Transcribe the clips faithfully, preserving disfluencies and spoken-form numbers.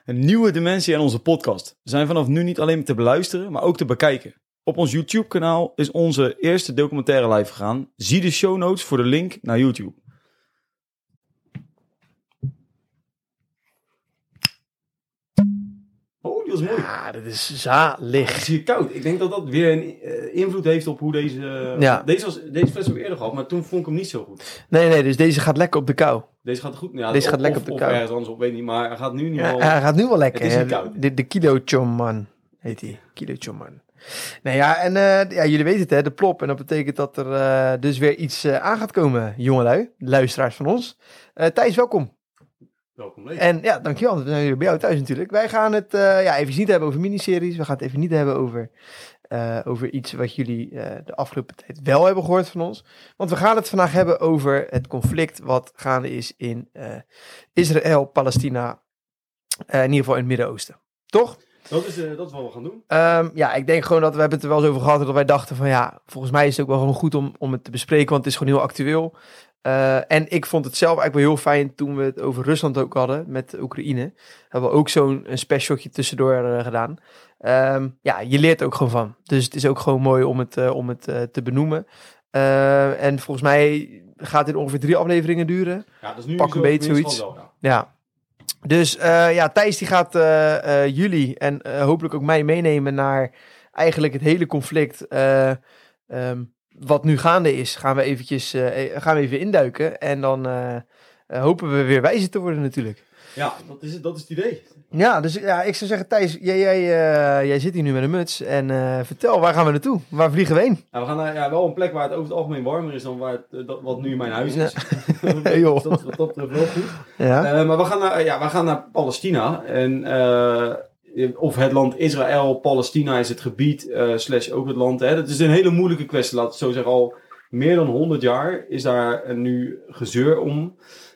Een nieuwe dimensie aan onze podcast. We zijn vanaf nu niet alleen te beluisteren, maar ook te bekijken. Op ons YouTube-kanaal is onze eerste documentaire live gegaan. Zie de show notes voor de link naar YouTube. Oh, die was mooi. Ja, dat is zalig. Het is hier koud. Ik denk dat dat weer een uh, invloed heeft op hoe deze... Uh, ja. Deze, was, deze fles hebben we eerder gehad, maar toen vond ik hem niet zo goed. Nee, nee, dus deze gaat lekker op de kou. Deze gaat goed. Ja, deze of, gaat lekker of, op de of kou. ergens anders op, weet niet. Maar hij gaat nu niet ja, wel... Hij gaat nu wel lekker. Het is niet koud. De, de Kilo Chomman heet hij. Kilo Chomman. Nou ja, en uh, ja, jullie weten het, hè, de plop. En dat betekent dat er uh, dus weer iets uh, aan gaat komen, jongelui. De luisteraars van ons. Uh, Thijs, welkom. Welkom, Leef. En ja, dankjewel. We zijn weer bij jou thuis natuurlijk. Wij gaan het uh, ja, even niet hebben over miniseries. We gaan het even niet hebben over, uh, over iets wat jullie uh, de afgelopen tijd wel hebben gehoord van ons. Want we gaan het vandaag hebben over het conflict wat gaande is in uh, Israël, Palestina, uh, in ieder geval in het Midden-Oosten. Toch? Dat is, uh, dat is wat we gaan doen. Um, ja, ik denk gewoon dat we hebben het er wel eens over gehad. Dat wij dachten van ja, volgens mij is het ook wel gewoon goed om, om het te bespreken. Want het is gewoon heel actueel. Uh, en ik vond het zelf eigenlijk wel heel fijn toen we het over Rusland ook hadden met Oekraïne. Hebben we ook zo'n een specialtje tussendoor uh, gedaan. Um, ja, je leert er ook gewoon van. Dus het is ook gewoon mooi om het, uh, om het uh, te benoemen. Uh, en volgens mij gaat dit ongeveer drie afleveringen duren. Ja, dat is nu Pak een beetje zoiets. Wel, ja. ja. Dus uh, ja, Thijs die gaat uh, uh, jullie en uh, hopelijk ook mij meenemen naar eigenlijk het hele conflict. Uh, um, wat nu gaande is, gaan we eventjes uh, gaan we even induiken. En dan uh, uh, hopen we weer wijzer te worden natuurlijk. Ja, dat is het, dat is het idee. Ja, dus ja, ik zou zeggen, Thijs, jij, jij, uh, jij zit hier nu met een muts. En uh, vertel, waar gaan we naartoe? Waar vliegen we heen? Ja, we gaan naar ja, wel een plek waar het over het algemeen warmer is dan waar het, uh, dat, wat nu mijn huis is. Ja. dus dat, dat, dat wel goed. Ja. Uh, maar we gaan, naar, ja, we gaan naar Palestina. En... Uh, of het land Israël, Palestina is het gebied, uh, slash ook het land. Hè. Dat is een hele moeilijke kwestie, laat ik het zo zeggen. Al meer dan honderd jaar is daar nu gezeur om.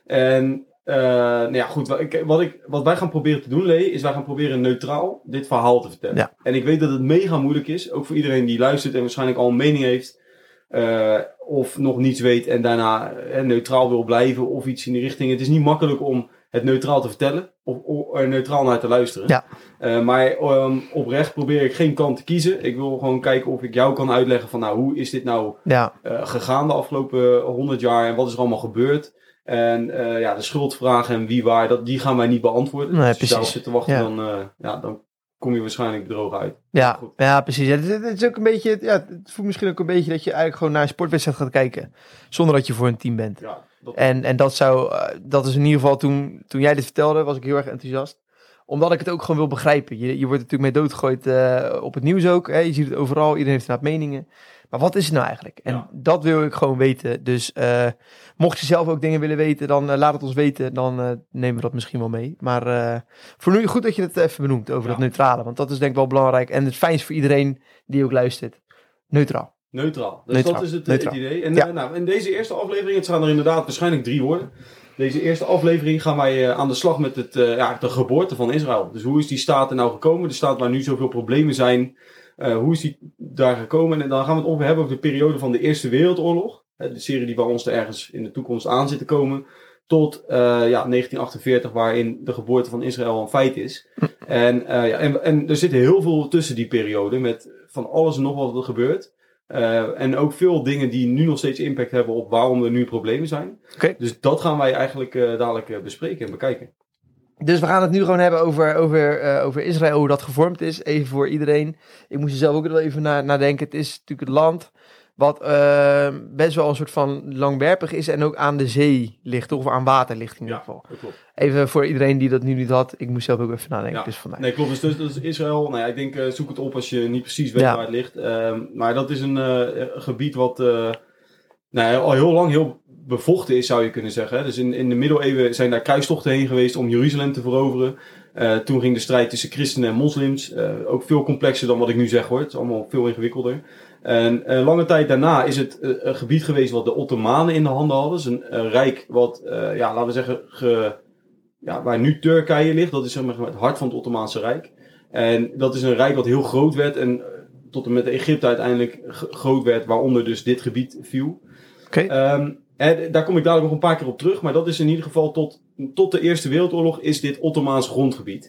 En uh, nou ja, goed, wat, ik, wat, ik, wat wij gaan proberen te doen, Lee, is wij gaan proberen neutraal dit verhaal te vertellen. Ja. En ik weet dat het mega moeilijk is, ook voor iedereen die luistert en waarschijnlijk al een mening heeft. Uh, of nog niets weet en daarna uh, neutraal wil blijven of iets in die richting. Het is niet makkelijk om het neutraal te vertellen of, of er neutraal naar te luisteren. Ja. Uh, maar um, oprecht probeer ik geen kant te kiezen. Ik wil gewoon kijken of ik jou kan uitleggen van nou, hoe is dit nou ja. uh, gegaan de afgelopen honderd jaar en wat is er allemaal gebeurd. En uh, ja, de schuldvragen en wie waar, dat, die gaan wij niet beantwoorden. Nee, dus als je daarop precies. zit te wachten, Ja. dan, uh, ja, dan kom je waarschijnlijk bedrogen uit. Ja, ja precies. Ja, het, het is ook een beetje, ja, het voelt misschien ook een beetje dat je eigenlijk gewoon naar een sportwedstrijd gaat kijken. Zonder dat je voor een team bent. Ja, dat... En, en dat zou, uh, dat is in ieder geval toen, toen jij dit vertelde, was ik heel erg enthousiast. Omdat ik het ook gewoon wil begrijpen. Je, je wordt natuurlijk mee doodgegooid uh, op het nieuws ook. Hè? Je ziet het overal, iedereen heeft inderdaad meningen. Maar wat is het nou eigenlijk? En ja. dat wil ik gewoon weten. Dus uh, mocht je zelf ook dingen willen weten, dan uh, laat het ons weten. Dan uh, nemen we dat misschien wel mee. Maar uh, voor nu goed dat je het even benoemt over ja. dat neutrale. Want dat is denk ik wel belangrijk. En het fijnst voor iedereen die ook luistert. Neutraal. Neutraal. Dus neutraal. dat is het, neutraal. het idee. En ja. uh, nou, in deze eerste aflevering, het gaan er inderdaad waarschijnlijk drie worden. Deze eerste aflevering gaan wij uh, aan de slag met het, uh, ja, de geboorte van Israël. Dus hoe is die staat er nou gekomen? De staat waar nu zoveel problemen zijn. Uh, hoe is die daar gekomen? En dan gaan we het ongeveer hebben over de periode van de Eerste Wereldoorlog. De serie die bij ons er ergens in de toekomst aan zit te komen. Tot uh, ja, negentien achtenveertig, waarin de geboorte van Israël een feit is. En, uh, ja, en, en er zit heel veel tussen die periode. Met van alles en nog wat er gebeurt. Uh, en ook veel dingen die nu nog steeds impact hebben op waarom er nu problemen zijn. Okay. Dus dat gaan wij eigenlijk uh, dadelijk uh, bespreken en bekijken. Dus we gaan het nu gewoon hebben over, over, uh, over Israël, hoe dat gevormd is. Even voor iedereen. Ik moest er zelf ook wel even na, nadenken. Het is natuurlijk het land wat uh, best wel een soort van langwerpig is en ook aan de zee ligt, of aan water ligt in ieder geval. Ja, dat klopt. Even voor iedereen die dat nu niet had. Ik moest zelf ook even nadenken. Ja. Dus vandaar. Nee, klopt. Dus, dus dat is Israël. Nou ja, ik denk uh, zoek het op als je niet precies weet ja. waar het ligt. Uh, maar dat is een uh, gebied wat uh, nou ja, al heel lang heel bevochten is, zou je kunnen zeggen. Dus in, in de middeleeuwen zijn daar kruistochten heen geweest om Jeruzalem te veroveren. Uh, toen ging de strijd tussen christenen en moslims. Uh, ook veel complexer dan wat ik nu zeg hoor. Het is allemaal veel ingewikkelder. En uh, lange tijd daarna is het uh, een gebied geweest wat de Ottomanen in de handen hadden. Dus een uh, rijk wat, uh, ja, laten we zeggen, ge, ja, waar nu Turkije ligt. Dat is zeg maar het hart van het Ottomaanse Rijk. En dat is een rijk wat heel groot werd en uh, tot en met Egypte uiteindelijk g- groot werd, waaronder dus dit gebied viel. Oké. Okay. Um, En daar kom ik dadelijk nog een paar keer op terug. Maar dat is in ieder geval tot, tot de Eerste Wereldoorlog is dit Ottomaans grondgebied.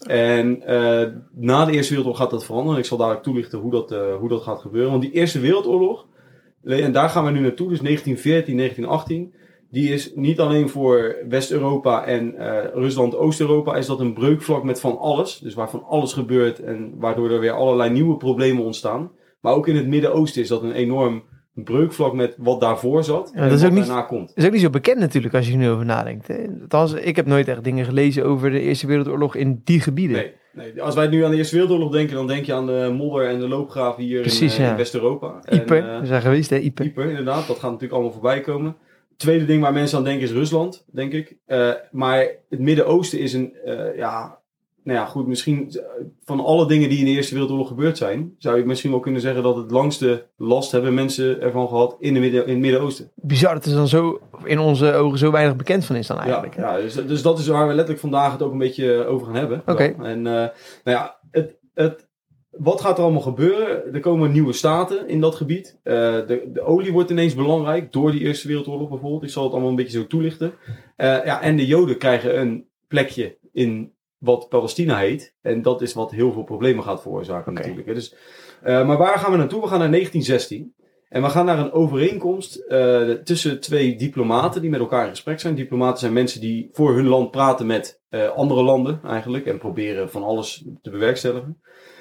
En uh, na de Eerste Wereldoorlog gaat dat veranderen. Ik zal dadelijk toelichten hoe dat, uh, hoe dat gaat gebeuren. Want die Eerste Wereldoorlog, en daar gaan we nu naartoe, dus negentien veertien, negentien achttien... die is niet alleen voor West-Europa en uh, Rusland, Oost-Europa, is dat een breukvlak met van alles. Dus waar van alles gebeurt en waardoor er weer allerlei nieuwe problemen ontstaan. Maar ook in het Midden-Oosten is dat een enorm breukvlak met wat daarvoor zat ja, en dat is wat ook niet, daarna komt. Dat is ook niet zo bekend natuurlijk als je er nu over nadenkt. Hè? Althans, ik heb nooit echt dingen gelezen over de Eerste Wereldoorlog in die gebieden. Nee, nee. Als wij nu aan de Eerste Wereldoorlog denken, dan denk je aan de modder en de loopgraven hier Precies, in, uh, ja. in West-Europa. Ypres, uh, we zijn geweest hè, Ypres. Ypres, inderdaad. Dat gaat natuurlijk allemaal voorbij komen. Tweede ding waar mensen aan denken is Rusland, denk ik. Uh, maar het Midden-Oosten is een, uh, ja, nou ja, goed, misschien van alle dingen die in de Eerste Wereldoorlog gebeurd zijn, zou je misschien wel kunnen zeggen dat het langste last hebben mensen ervan gehad in, de midden, in het Midden-Oosten. Bizar dat er dan zo in onze ogen zo weinig bekend van is dan eigenlijk. Ja, ja dus, dus dat is waar we letterlijk vandaag het ook een beetje over gaan hebben. Oké. Okay. En uh, nou ja, het, het, wat gaat er allemaal gebeuren? Er komen nieuwe staten in dat gebied. Uh, de, de olie wordt ineens belangrijk door die Eerste Wereldoorlog bijvoorbeeld. Ik zal het allemaal een beetje zo toelichten. Uh, ja, en de Joden krijgen een plekje in wat Palestina heet. En dat is wat heel veel problemen gaat veroorzaken okay. natuurlijk. Dus, uh, maar waar gaan we naartoe? We gaan naar negentien zestien. En we gaan naar een overeenkomst uh, tussen twee diplomaten die met elkaar in gesprek zijn. Diplomaten zijn mensen die voor hun land praten met uh, andere landen eigenlijk. En proberen van alles te bewerkstelligen.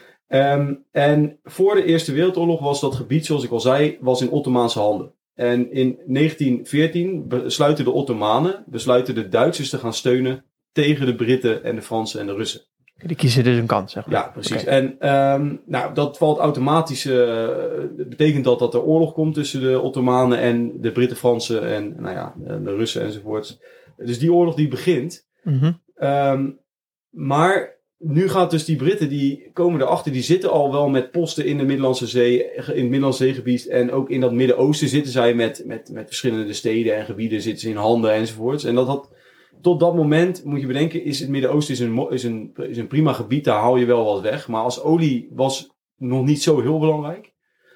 Um, en voor de Eerste Wereldoorlog was dat gebied, zoals ik al zei, was in Ottomaanse handen. En in negentien veertien besluiten de Ottomanen, besluiten de Duitsers te gaan steunen tegen de Britten en de Fransen en de Russen. Die kiezen dus een kant, zeg maar. Ja, precies. Okay. En um, nou, dat valt automatisch, uh, betekent dat dat er oorlog komt tussen de Ottomanen en de Britten, Fransen en nou ja, de Russen enzovoorts. Dus die oorlog die begint. Mm-hmm. Um, maar nu gaat dus die Britten, die komen erachter, die zitten al wel met posten in de Middellandse Zee, in het Middellandse Zeegebied en ook in dat Midden-Oosten zitten zij met, met, met verschillende steden en gebieden, zitten ze in handen enzovoorts. En dat had, tot dat moment, moet je bedenken, is het Midden-Oosten is een, is, een, is een prima gebied, daar haal je wel wat weg. Maar als olie was nog niet zo heel belangrijk.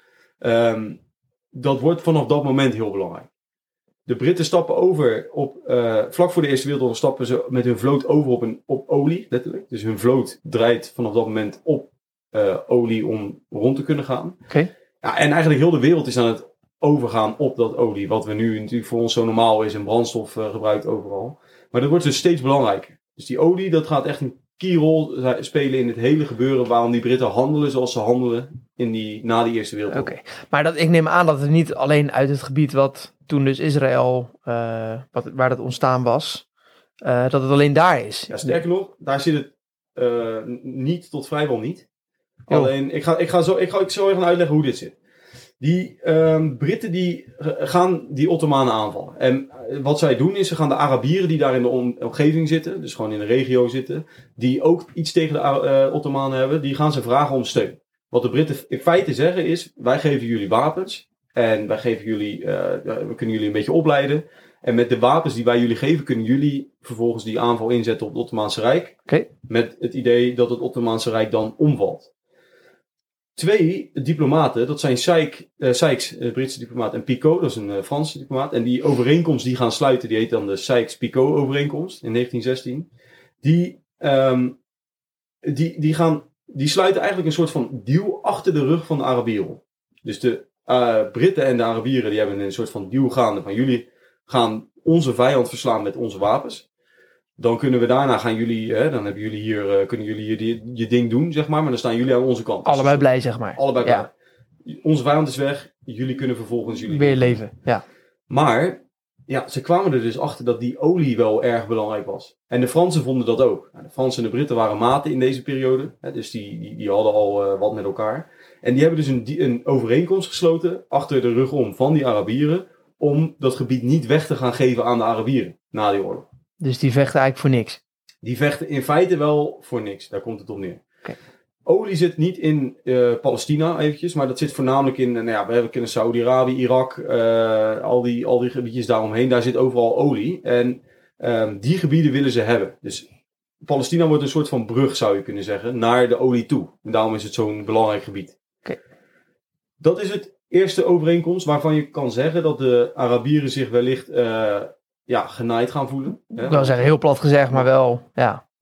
Um, dat wordt vanaf dat moment heel belangrijk. De Britten stappen over op, uh, vlak voor de Eerste Wereldoorlog stappen ze met hun vloot over op, een, op olie, letterlijk. Dus hun vloot draait vanaf dat moment op uh, olie om rond te kunnen gaan. Okay. Ja, en eigenlijk heel de wereld is aan het overgaan op dat olie. Wat we nu natuurlijk voor ons zo normaal is en brandstof uh, gebruikt overal. Maar dat wordt dus steeds belangrijker. Dus die olie, dat gaat echt een key rol spelen in het hele gebeuren waarom die Britten handelen zoals ze handelen in die, na die Eerste Wereldoorlog. Oké, okay. Maar dat, ik neem aan dat het niet alleen uit het gebied wat toen dus Israël, uh, wat, waar dat ontstaan was, uh, dat het alleen daar is. Ja, sterker nog, daar zit het uh, niet tot vrijwel niet. Oh. Alleen, ik ga, ik, ga zo, ik, ga, ik zal even uitleggen hoe dit zit. Die um, Britten die gaan die Ottomanen aanvallen. En wat zij doen is, ze gaan de Arabieren die daar in de om, omgeving zitten, dus gewoon in de regio zitten, die ook iets tegen de uh, Ottomanen hebben, die gaan ze vragen om steun. Wat de Britten in feite zeggen is, wij geven jullie wapens en wij geven jullie, uh, we kunnen jullie een beetje opleiden. En met de wapens die wij jullie geven, kunnen jullie vervolgens die aanval inzetten op het Ottomaanse Rijk. Okay. Met het idee dat het Ottomaanse Rijk dan omvalt. Twee diplomaten, dat zijn Sykes, uh, Sykes uh, Britse diplomaat, en Picot, dat is een uh, Franse diplomaat. En die overeenkomst die gaan sluiten, die heet dan de Sykes-Picot overeenkomst in negentien zestien. Die, um, die, die, gaan, die sluiten eigenlijk een soort van deal achter de rug van de Arabieren. Dus de uh, Britten en de Arabieren die hebben een soort van deal gaande van jullie gaan onze vijand verslaan met onze wapens. Dan kunnen we daarna gaan jullie, hè, dan hebben jullie hier, uh, kunnen jullie hier die, je ding doen, zeg maar. Maar dan staan jullie aan onze kant. Allebei dus, blij, zeg maar. Allebei blij. Ja. Onze vijand is weg. Jullie kunnen vervolgens jullie weer leven. Ja. Maar ja, ze kwamen er dus achter dat die olie wel erg belangrijk was. En de Fransen vonden dat ook. Nou, de Fransen en de Britten waren maten in deze periode. Hè, dus die, die, die hadden al uh, wat met elkaar. En die hebben dus een, een overeenkomst gesloten achter de rug om van die Arabieren. Om dat gebied niet weg te gaan geven aan de Arabieren na die oorlog. Dus die vechten eigenlijk voor niks? Die vechten in feite wel voor niks. Daar komt het op neer. Okay. Olie zit niet in uh, Palestina eventjes, maar dat zit voornamelijk in, uh, nou ja, we hebben in Saudi-Arabië, Irak, uh, al, die, al die gebiedjes daaromheen. Daar zit overal olie. En um, die gebieden willen ze hebben. Dus Palestina wordt een soort van brug, zou je kunnen zeggen, naar de olie toe. En daarom is het zo'n belangrijk gebied. Okay. Dat is het eerste overeenkomst waarvan je kan zeggen dat de Arabieren zich wellicht uh, ja, genaaid gaan voelen. Ik wil zeggen, heel plat gezegd, maar wel, ja.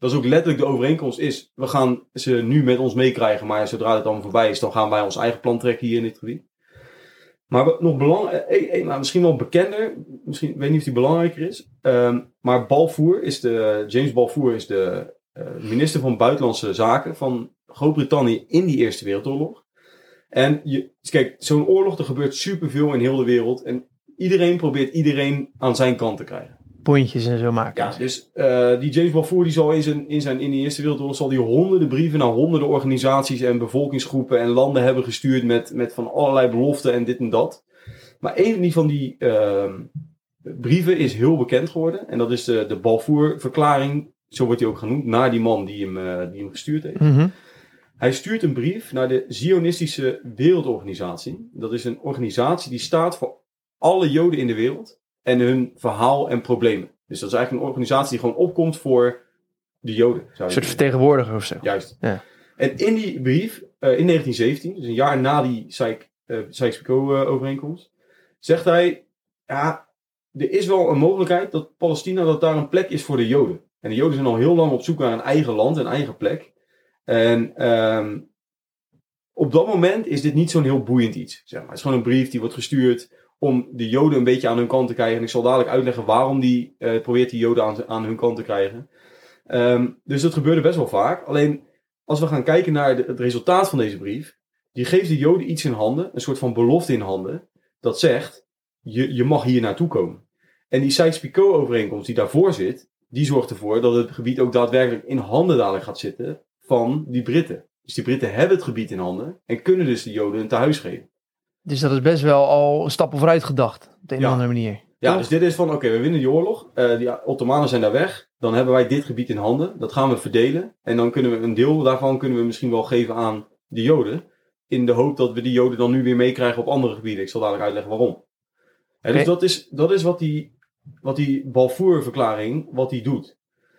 Dat is ook letterlijk de overeenkomst is, we gaan ze nu met ons meekrijgen, maar zodra het dan voorbij is, dan gaan wij ons eigen plan trekken hier in dit gebied. Maar wat nog belangrijk, eh, eh, misschien wel bekender, misschien, ik weet niet of die belangrijker is, um, maar Balfour is de, James Balfour is de uh, minister van Buitenlandse Zaken van Groot-Brittannië in die Eerste Wereldoorlog. En je, kijk, zo'n oorlog, er gebeurt superveel in heel de wereld en iedereen probeert iedereen aan zijn kant te krijgen. Pointjes en zo maken. Ja, dus uh, die James Balfour die zal in zijn, in zijn in de Eerste Wereldoorlog zal die honderden brieven naar honderden organisaties en bevolkingsgroepen en landen hebben gestuurd met, met van allerlei beloften en dit en dat. Maar een van die uh, brieven is heel bekend geworden en dat is de, de Balfour-verklaring, zo wordt hij ook genoemd, naar die man die hem, uh, die hem gestuurd heeft. Mm-hmm. Hij stuurt een brief naar de Zionistische Wereldorganisatie. Dat is een organisatie die staat voor alle Joden in de wereld en hun verhaal en problemen. Dus dat is eigenlijk een organisatie die gewoon opkomt voor de Joden. Een soort vertegenwoordiger of zo. Juist. Ja. En in die brief, uh, in negentien zeventien, dus een jaar na die Sykes-Picot-overeenkomst, uh, zegt hij, ja, er is wel een mogelijkheid dat Palestina, dat daar een plek is voor de Joden. En de Joden zijn al heel lang op zoek naar een eigen land, een eigen plek. En um, op dat moment is dit niet zo'n heel boeiend iets. Zeg maar. Het is gewoon een brief die wordt gestuurd om de Joden een beetje aan hun kant te krijgen. En ik zal dadelijk uitleggen waarom die uh, probeert die Joden aan, aan hun kant te krijgen. Um, dus dat gebeurde best wel vaak. Alleen als we gaan kijken naar de, het resultaat van deze brief. Die geeft de Joden iets in handen. Een soort van belofte in handen. Dat zegt, je, je mag hier naartoe komen. En die Sykes-Picot-overeenkomst die daarvoor zit. Die zorgt ervoor dat het gebied ook daadwerkelijk in handen dadelijk gaat zitten van die Britten. Dus die Britten hebben het gebied in handen. En kunnen dus de Joden een tehuis geven. Dus dat is best wel al een stap vooruit gedacht. Op de een Ja. of andere manier. Ja, Toch? dus dit is van, oké, okay, we winnen die oorlog. Uh, die Ottomanen zijn daar weg. Dan hebben wij dit gebied in handen. Dat gaan we verdelen. En dan kunnen we een deel daarvan kunnen we misschien wel geven aan de Joden. In de hoop dat we die Joden dan nu weer meekrijgen op andere gebieden. Ik zal dadelijk uitleggen waarom. Ja, dus Okay. dat is, dat is wat die, wat die Balfour-verklaring, wat die doet.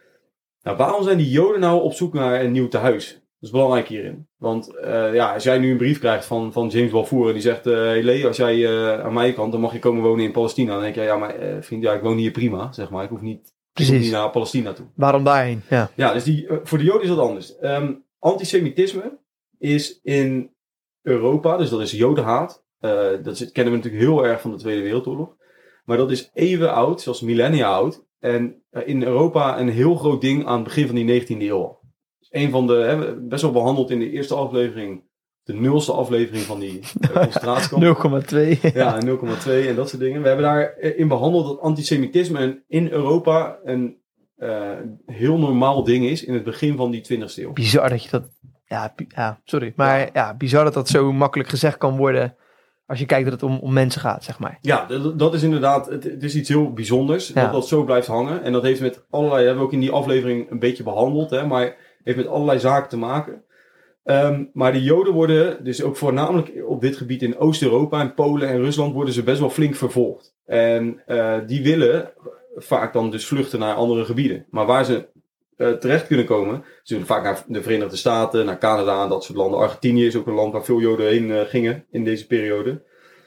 Nou, waarom zijn die Joden nou op zoek naar een nieuw tehuis? Dat is belangrijk hierin. Want uh, ja, als jij nu een brief krijgt van, van James Balfour en die zegt, uh, hey Lee, als jij uh, aan mijn kant, dan mag je komen wonen in Palestina. Dan denk je, ja, maar uh, vriend, ja, ik woon hier prima, zeg maar. Ik hoef niet, ik hoef niet naar Palestina toe. Waarom daarheen? Ja, ja dus die, uh, voor de Joden is dat anders. Um, antisemitisme is in Europa, dus dat is jodenhaat. Uh, dat is, kennen we natuurlijk heel erg van de Tweede Wereldoorlog. Maar dat is even oud, zelfs millennia oud. En uh, in Europa een heel groot ding aan het begin van die negentiende eeuw. Een van de, hè, best wel behandeld in de eerste aflevering, de nulste aflevering van die uh, concentratiekamp. nul komma twee. Ja, nul komma twee en dat soort dingen. We hebben daarin behandeld dat antisemitisme in Europa een uh, heel normaal ding is in het begin van die twintigste eeuw. Bizar dat je dat, ja, ja sorry, maar ja. ja, bizar dat dat zo makkelijk gezegd kan worden als je kijkt dat het om, om mensen gaat, zeg maar. Ja, dat, dat is inderdaad, het, het is iets heel bijzonders, ja. dat dat zo blijft hangen. En dat heeft met allerlei, hebben we ook in die aflevering een beetje behandeld, hè, maar heeft met allerlei zaken te maken. Um, maar de Joden worden, dus ook voornamelijk op dit gebied in Oost-Europa, in Polen en Rusland, worden ze best wel flink vervolgd. En uh, die willen vaak dan dus vluchten naar andere gebieden. Maar waar ze uh, terecht kunnen komen, ze willen vaak naar de Verenigde Staten, naar Canada en dat soort landen. Argentinië is ook een land waar veel Joden heen uh, gingen in deze periode.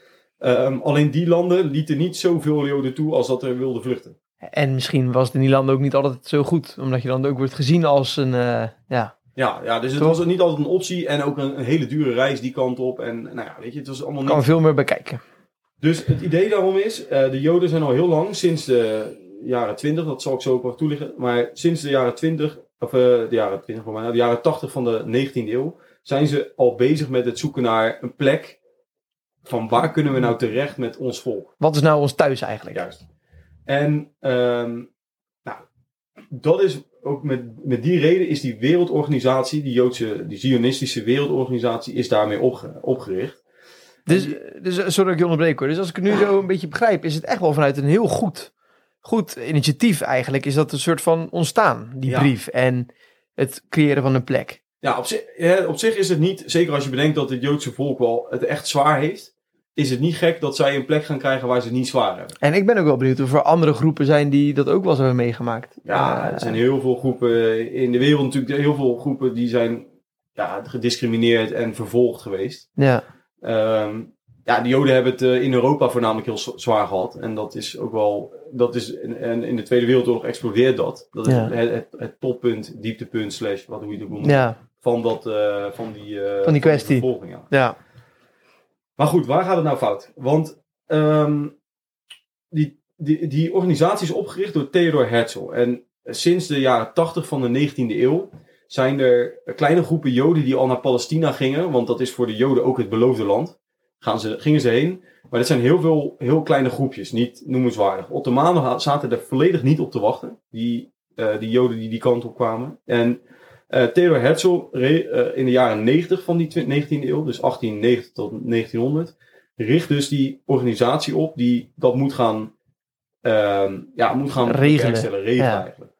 Um, alleen die landen lieten niet zoveel Joden toe als dat er wilden vluchten. En misschien was het in die landen ook niet altijd zo goed, omdat je dan ook wordt gezien als een, uh, ja... Ja, ja, dus het was niet altijd een optie en ook een, een hele dure reis die kant op. En nou ja, weet je, het was allemaal niet... kan veel meer bekijken. Dus het idee daarom is, uh, de Joden zijn al heel lang, sinds de jaren twintig, dat zal ik zo ook wel toelichten, maar sinds de jaren twintig, of uh, de jaren twintig voor mij, nou, de jaren tachtig van de negentiende eeuw, zijn ze al bezig met het zoeken naar een plek van waar kunnen we nou terecht met ons volk. Wat is nou ons thuis eigenlijk? Juist. En um, nou, dat is ook met, met die reden is die wereldorganisatie, die Joodse, die Zionistische wereldorganisatie, is daarmee opge, opgericht. Dus, dus, sorry dat ik je onderbreek hoor. Dus als ik het nu zo een beetje begrijp, is het echt wel vanuit een heel goed, goed initiatief eigenlijk. Is dat een soort van ontstaan, die ja. brief en het creëren van een plek. Ja, op zich, op zich is het niet, zeker als je bedenkt dat het Joodse volk wel het echt zwaar heeft, is het niet gek dat zij een plek gaan krijgen waar ze het niet zwaar hebben. En ik ben ook wel benieuwd of er andere groepen zijn die dat ook wel eens hebben meegemaakt. Ja, uh, er zijn heel veel groepen in de wereld natuurlijk, heel veel groepen die zijn ja, gediscrimineerd en vervolgd geweest. Ja. Um, ja, de Joden hebben het uh, in Europa voornamelijk heel zwaar gehad. En dat is ook wel, dat is, en in de Tweede Wereldoorlog explodeert dat. Dat is ja. het, het, het toppunt, dieptepunt, slash, wat hoe je het ook noemt, ja. van, dat, uh, van die, uh, van die kwestie. Van die ja. ja. Maar goed, waar gaat het nou fout? Want um, die, die, die organisatie is opgericht door Theodor Herzl. En sinds de jaren tachtig van de negentiende eeuw zijn er kleine groepen Joden die al naar Palestina gingen. Want dat is voor de Joden ook het beloofde land. Gaan ze, gingen ze heen. Maar dat zijn heel veel heel kleine groepjes, niet noemenswaardig. Ottomanen zaten er volledig niet op te wachten. Die, uh, die Joden die die kant op kwamen. En uh, Theodor Herzl re, uh, in de jaren negentig van die negentiende eeuw, dus achttienhonderdnegentig tot negentienhonderd, richt dus die organisatie op die dat moet gaan, uh, ja, moet gaan regelen. regelen ja. eigenlijk.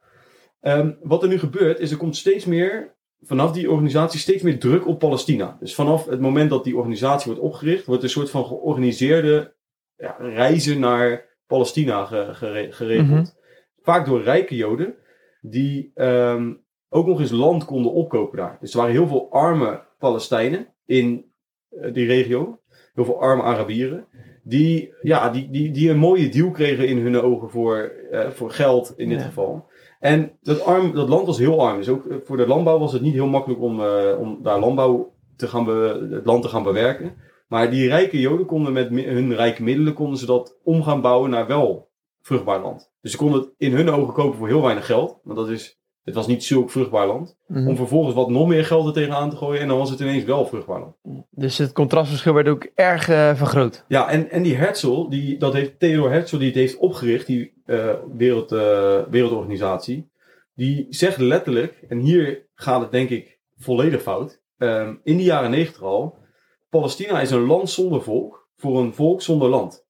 Um, wat er nu gebeurt is er komt steeds meer vanaf die organisatie steeds meer druk op Palestina. Dus vanaf het moment dat die organisatie wordt opgericht, wordt een soort van georganiseerde ja, reizen naar Palestina ge, gere, geregeld. Mm-hmm. Vaak door rijke Joden, die um, ook nog eens land konden opkopen daar. Dus er waren heel veel arme Palestijnen in uh, die regio. Heel veel arme Arabieren. Die, ja, die, die, die een mooie deal kregen in hun ogen voor, uh, voor geld in dit ja. geval. En dat, arm, dat land was heel arm. Dus ook voor de landbouw was het niet heel makkelijk om, uh, om daar landbouw te gaan be, het land te gaan bewerken. Maar die rijke Joden konden met hun rijke middelen konden ze dat om gaan bouwen naar wel vruchtbaar land. Dus ze konden het in hun ogen kopen voor heel weinig geld. Want dat is, het was niet zulk vruchtbaar land. Mm-hmm. Om vervolgens wat nog meer geld er tegenaan te gooien. En dan was het ineens wel vruchtbaar land. Dus het contrastverschil werd ook erg uh, vergroot. Ja, en, en die Herzl, die, dat heeft Theodor Herzl die het heeft opgericht, die uh, wereld, uh, wereldorganisatie. Die zegt letterlijk, en hier gaat het denk ik volledig fout. Um, in de jaren negentig al. Palestina is een land zonder volk. Voor een volk zonder land.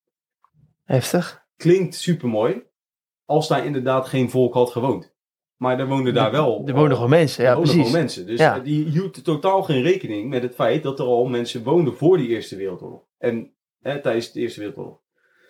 Heftig. Klinkt supermooi. Als daar inderdaad geen volk had gewoond. Maar er woonden daar wel... Er woonden gewoon mensen, ja precies. Gewoon mensen. Dus ja. die hield totaal geen rekening met het feit dat er al mensen woonden voor die Eerste Wereldoorlog. En hè, tijdens de Eerste Wereldoorlog.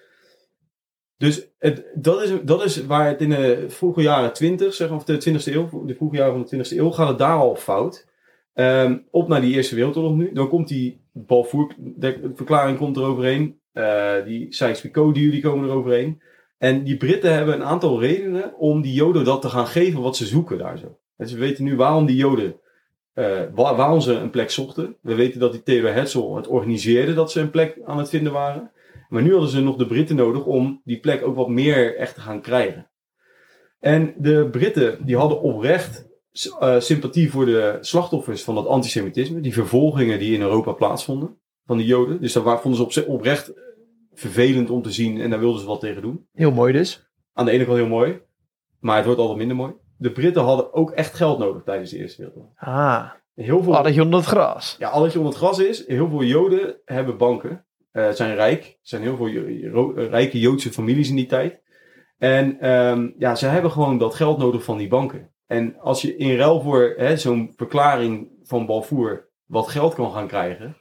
Dus het, dat, is, dat is waar het in de vroege jaren twintig, zeg, of de twintigste eeuw, de vroege jaren van de twintigste eeuw, gaat het daar al fout. Um, op naar die Eerste Wereldoorlog nu. Dan komt die Balfour-verklaring komt er overheen. Uh, die Sykes-Picot-deal die komen er overheen. En die Britten hebben een aantal redenen om die Joden dat te gaan geven wat ze zoeken daar zo. Dus we weten nu waarom die Joden, uh, waar, waarom ze een plek zochten. We weten dat die Theodor Herzl het organiseerde dat ze een plek aan het vinden waren. Maar nu hadden ze nog de Britten nodig om die plek ook wat meer echt te gaan krijgen. En de Britten die hadden oprecht uh, sympathie voor de slachtoffers van dat antisemitisme. Die vervolgingen die in Europa plaatsvonden van de Joden. Dus daar vonden ze op, oprecht vervelend om te zien en daar wilden ze wat tegen doen. Heel mooi dus. Aan de ene kant heel mooi, maar het wordt altijd minder mooi. De Britten hadden ook echt geld nodig tijdens de Eerste Wereldoorlog. Ah, heel veel, alletje onder het gras. Ja, alletje onder het gras is. Heel veel Joden hebben banken. Uh, zijn rijk. Er zijn heel veel jo- rijke Joodse families in die tijd. En um, ja, ze hebben gewoon dat geld nodig van die banken. En als je in ruil voor hè, zo'n verklaring van Balfour wat geld kan gaan krijgen.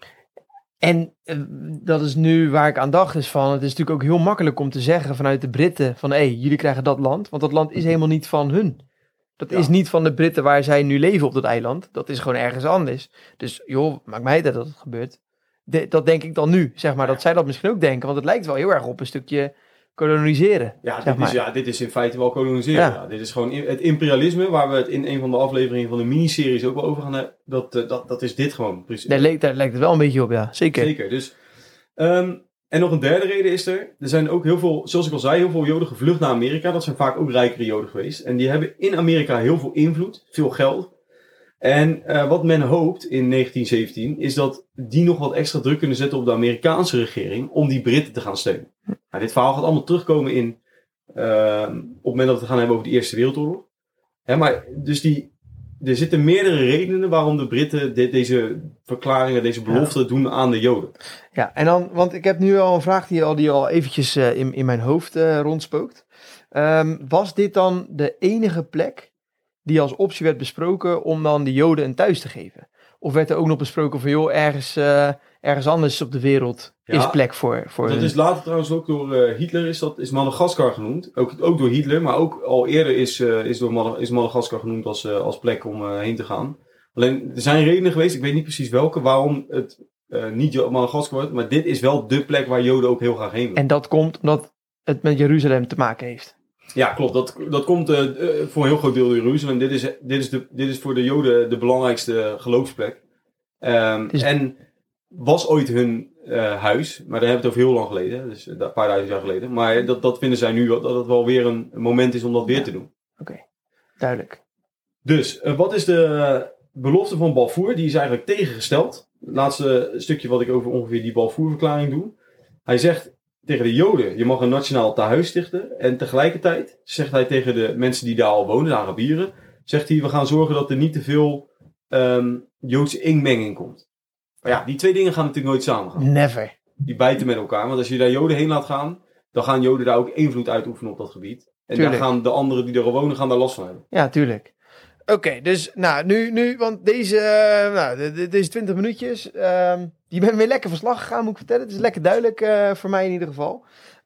En uh, dat is nu waar ik aan dacht is van, het is natuurlijk ook heel makkelijk om te zeggen vanuit de Britten van, hé, hey, jullie krijgen dat land, want dat land is helemaal niet van hun. Dat ja. is niet van de Britten waar zij nu leven op dat eiland. Dat is gewoon ergens anders. Dus joh, maakt mij uit dat het gebeurt. De, dat denk ik dan nu, zeg maar, dat zij dat misschien ook denken. Want het lijkt wel heel erg op een stukje koloniseren. Ja, dit is, ja dit is in feite wel koloniseren. Ja. Ja, dit is gewoon het imperialisme, waar we het in een van de afleveringen van de miniseries ook wel over gaan. Dat, dat, dat is dit gewoon. Daar, leek, daar lijkt het wel een beetje op, ja. Zeker. Zeker, dus... Um, en nog een derde reden is er. Er zijn ook heel veel, zoals ik al zei, heel veel Joden gevlucht naar Amerika. Dat zijn vaak ook rijkere Joden geweest. En die hebben in Amerika heel veel invloed, veel geld. En uh, wat men hoopt in negentien zeventien is dat die nog wat extra druk kunnen zetten op de Amerikaanse regering om die Britten te gaan steunen. Nou, dit verhaal gaat allemaal terugkomen in, uh, op het moment dat we het gaan hebben over de Eerste Wereldoorlog. Hè, maar dus die, er zitten meerdere redenen waarom de Britten de, deze verklaringen, deze beloften ja. doen aan de Joden. Ja, en dan, want ik heb nu al een vraag die al, die al eventjes uh, in, in mijn hoofd uh, rondspookt. Um, was dit dan de enige plek die als optie werd besproken om dan de Joden een thuis te geven? Of werd er ook nog besproken van, joh, ergens, uh, ergens anders op de wereld ja, is plek voor, voor dat hun. is later trouwens ook door uh, Hitler, is, dat, is Madagaskar genoemd. Ook, ook door Hitler, maar ook al eerder is, uh, is, door Madag- is Madagaskar genoemd als, uh, als plek om uh, heen te gaan. Alleen, er zijn redenen geweest, ik weet niet precies welke, waarom het uh, niet Madagaskar wordt. Maar dit is wel de plek waar Joden ook heel graag heen willen. En dat komt omdat het met Jeruzalem te maken heeft. Ja, klopt. Dat, dat komt uh, uh, voor een heel groot deel Jeruzalem. Dit is, dit, is de, dit is voor de Joden de belangrijkste geloofsplek. Um, dus... En was ooit hun uh, huis. Maar daar hebben we het over heel lang geleden. Dus een paar duizend jaar geleden. Maar dat, dat vinden zij nu dat het wel weer een moment is om dat weer ja. te doen. Oké, okay. Duidelijk. Dus, uh, wat is de belofte van Balfour? Die is eigenlijk tegengesteld. Het laatste stukje wat ik over ongeveer die Balfour-verklaring doe. Hij zegt tegen de Joden, je mag een nationaal tehuis stichten. En tegelijkertijd zegt hij tegen de mensen die daar al wonen, de Arabieren, zegt hij, we gaan zorgen dat er niet te veel um, Joodse inmenging komt. Maar ja, die twee dingen gaan natuurlijk nooit samen gaan. Never. Die bijten met elkaar. Want als je daar Joden heen laat gaan, dan gaan Joden daar ook invloed uitoefenen op dat gebied. En tuurlijk. Dan gaan de anderen die er wonen, gaan daar last van hebben. Ja, tuurlijk. Oké, okay, dus nou, nu, nu, want deze, uh, nou, de, de, deze twintig minuutjes, uh, je bent weer lekker van slag gegaan, moet ik vertellen. Het is lekker duidelijk uh, voor mij in ieder geval.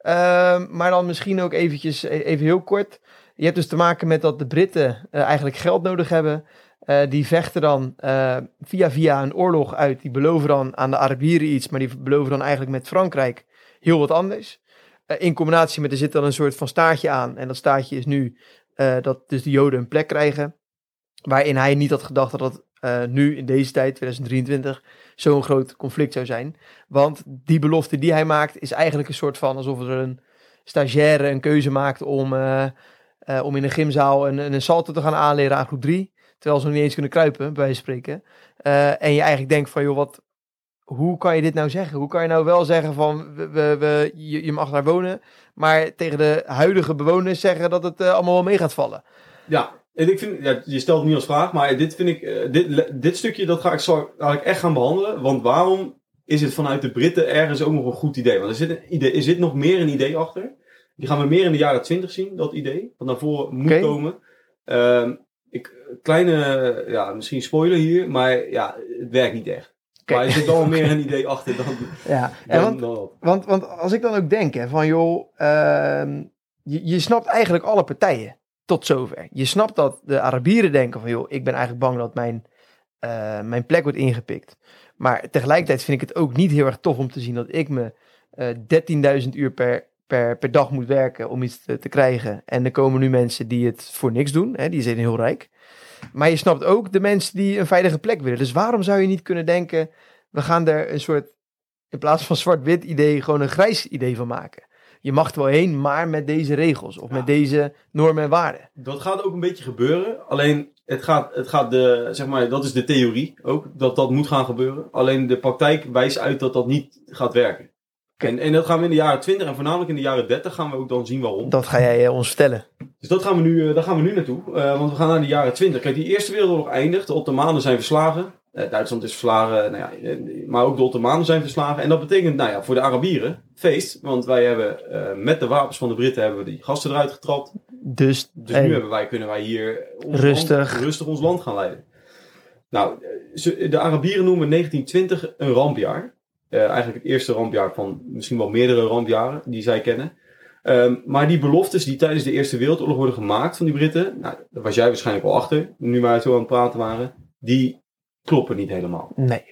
Uh, maar dan misschien ook eventjes, even heel kort. Je hebt dus te maken met dat de Britten uh, eigenlijk geld nodig hebben. Uh, die vechten dan uh, via via een oorlog uit. Die beloven dan aan de Arabieren iets, maar die beloven dan eigenlijk met Frankrijk heel wat anders. Uh, in combinatie met, er zit dan een soort van staartje aan. En dat staartje is nu uh, dat dus de Joden een plek krijgen. Waarin hij niet had gedacht dat dat uh, nu in deze tijd, tweeduizend drieëntwintig, zo'n groot conflict zou zijn. Want die belofte die hij maakt is eigenlijk een soort van alsof er een stagiaire een keuze maakt om, uh, uh, om in een gymzaal een, een salto te gaan aanleren aan groep drie. Terwijl ze nog niet eens kunnen kruipen, bij wijze van spreken. Uh, en je eigenlijk denkt van, joh, wat, hoe kan je dit nou zeggen? Hoe kan je nou wel zeggen van, we, we, we, je, je mag daar wonen, maar tegen de huidige bewoners zeggen dat het uh, allemaal wel mee gaat vallen? Ja. En ik vind, ja, je stelt het niet als vraag, maar dit vind ik, uh, dit, dit stukje, dat ga ik zo ga ik echt gaan behandelen. Want waarom is het vanuit de Britten ergens ook nog een goed idee? Want er zit, een idee, er zit nog meer een idee achter. Die gaan we meer in de jaren twintig zien, dat idee. Wat naar voren moet okay. komen. Uh, ik, kleine, ja, misschien spoiler hier, maar ja, het werkt niet echt. Okay. Maar er zit wel meer een idee achter dan, ja. dan, want, dan dat. Want, want als ik dan ook denk, hè, van joh, uh, je, je snapt eigenlijk alle partijen. Tot zover. Je snapt dat de Arabieren denken van, joh, ik ben eigenlijk bang dat mijn, uh, mijn plek wordt ingepikt. Maar tegelijkertijd vind ik het ook niet heel erg tof om te zien dat ik me uh, dertienduizend uur per, per, per dag moet werken om iets te, te krijgen. En er komen nu mensen die het voor niks doen. Hè, die zijn heel rijk. Maar je snapt ook de mensen die een veilige plek willen. Dus waarom zou je niet kunnen denken, we gaan er een soort, in plaats van zwart-wit idee, gewoon een grijs idee van maken. Je mag er wel heen, maar met deze regels. Of ja. met deze normen en waarden. Dat gaat ook een beetje gebeuren. Alleen, het gaat, het gaat de, zeg maar, dat is de theorie ook. Dat dat moet gaan gebeuren. Alleen de praktijk wijst uit dat dat niet gaat werken. Okay. En, en dat gaan we in de jaren twintig en voornamelijk in de jaren dertig gaan we ook dan zien waarom. Dat ga jij uh, ons vertellen. Dus dat gaan we nu, uh, daar gaan we nu naartoe. Uh, want we gaan naar de jaren twintig. Kijk, die Eerste Wereldoorlog eindigt. De Ottomanen zijn verslagen. Uh, Duitsland is verslagen, nou ja, uh, maar ook de Ottomanen zijn verslagen. En dat betekent, nou ja, voor de Arabieren, feest. Want wij hebben uh, met de wapens van de Britten hebben we die gasten eruit getrapt. Dus, dus nu hebben wij, kunnen wij hier ons rustig. Land, rustig ons land gaan leiden. Nou, de Arabieren noemen negentien twintig een rampjaar. Uh, eigenlijk het eerste rampjaar van misschien wel meerdere rampjaren die zij kennen. Um, maar die beloftes die tijdens de Eerste Wereldoorlog worden gemaakt van die Britten, nou, daar was jij waarschijnlijk al achter, nu wij zo aan het praten waren, die kloppen niet helemaal. Nee.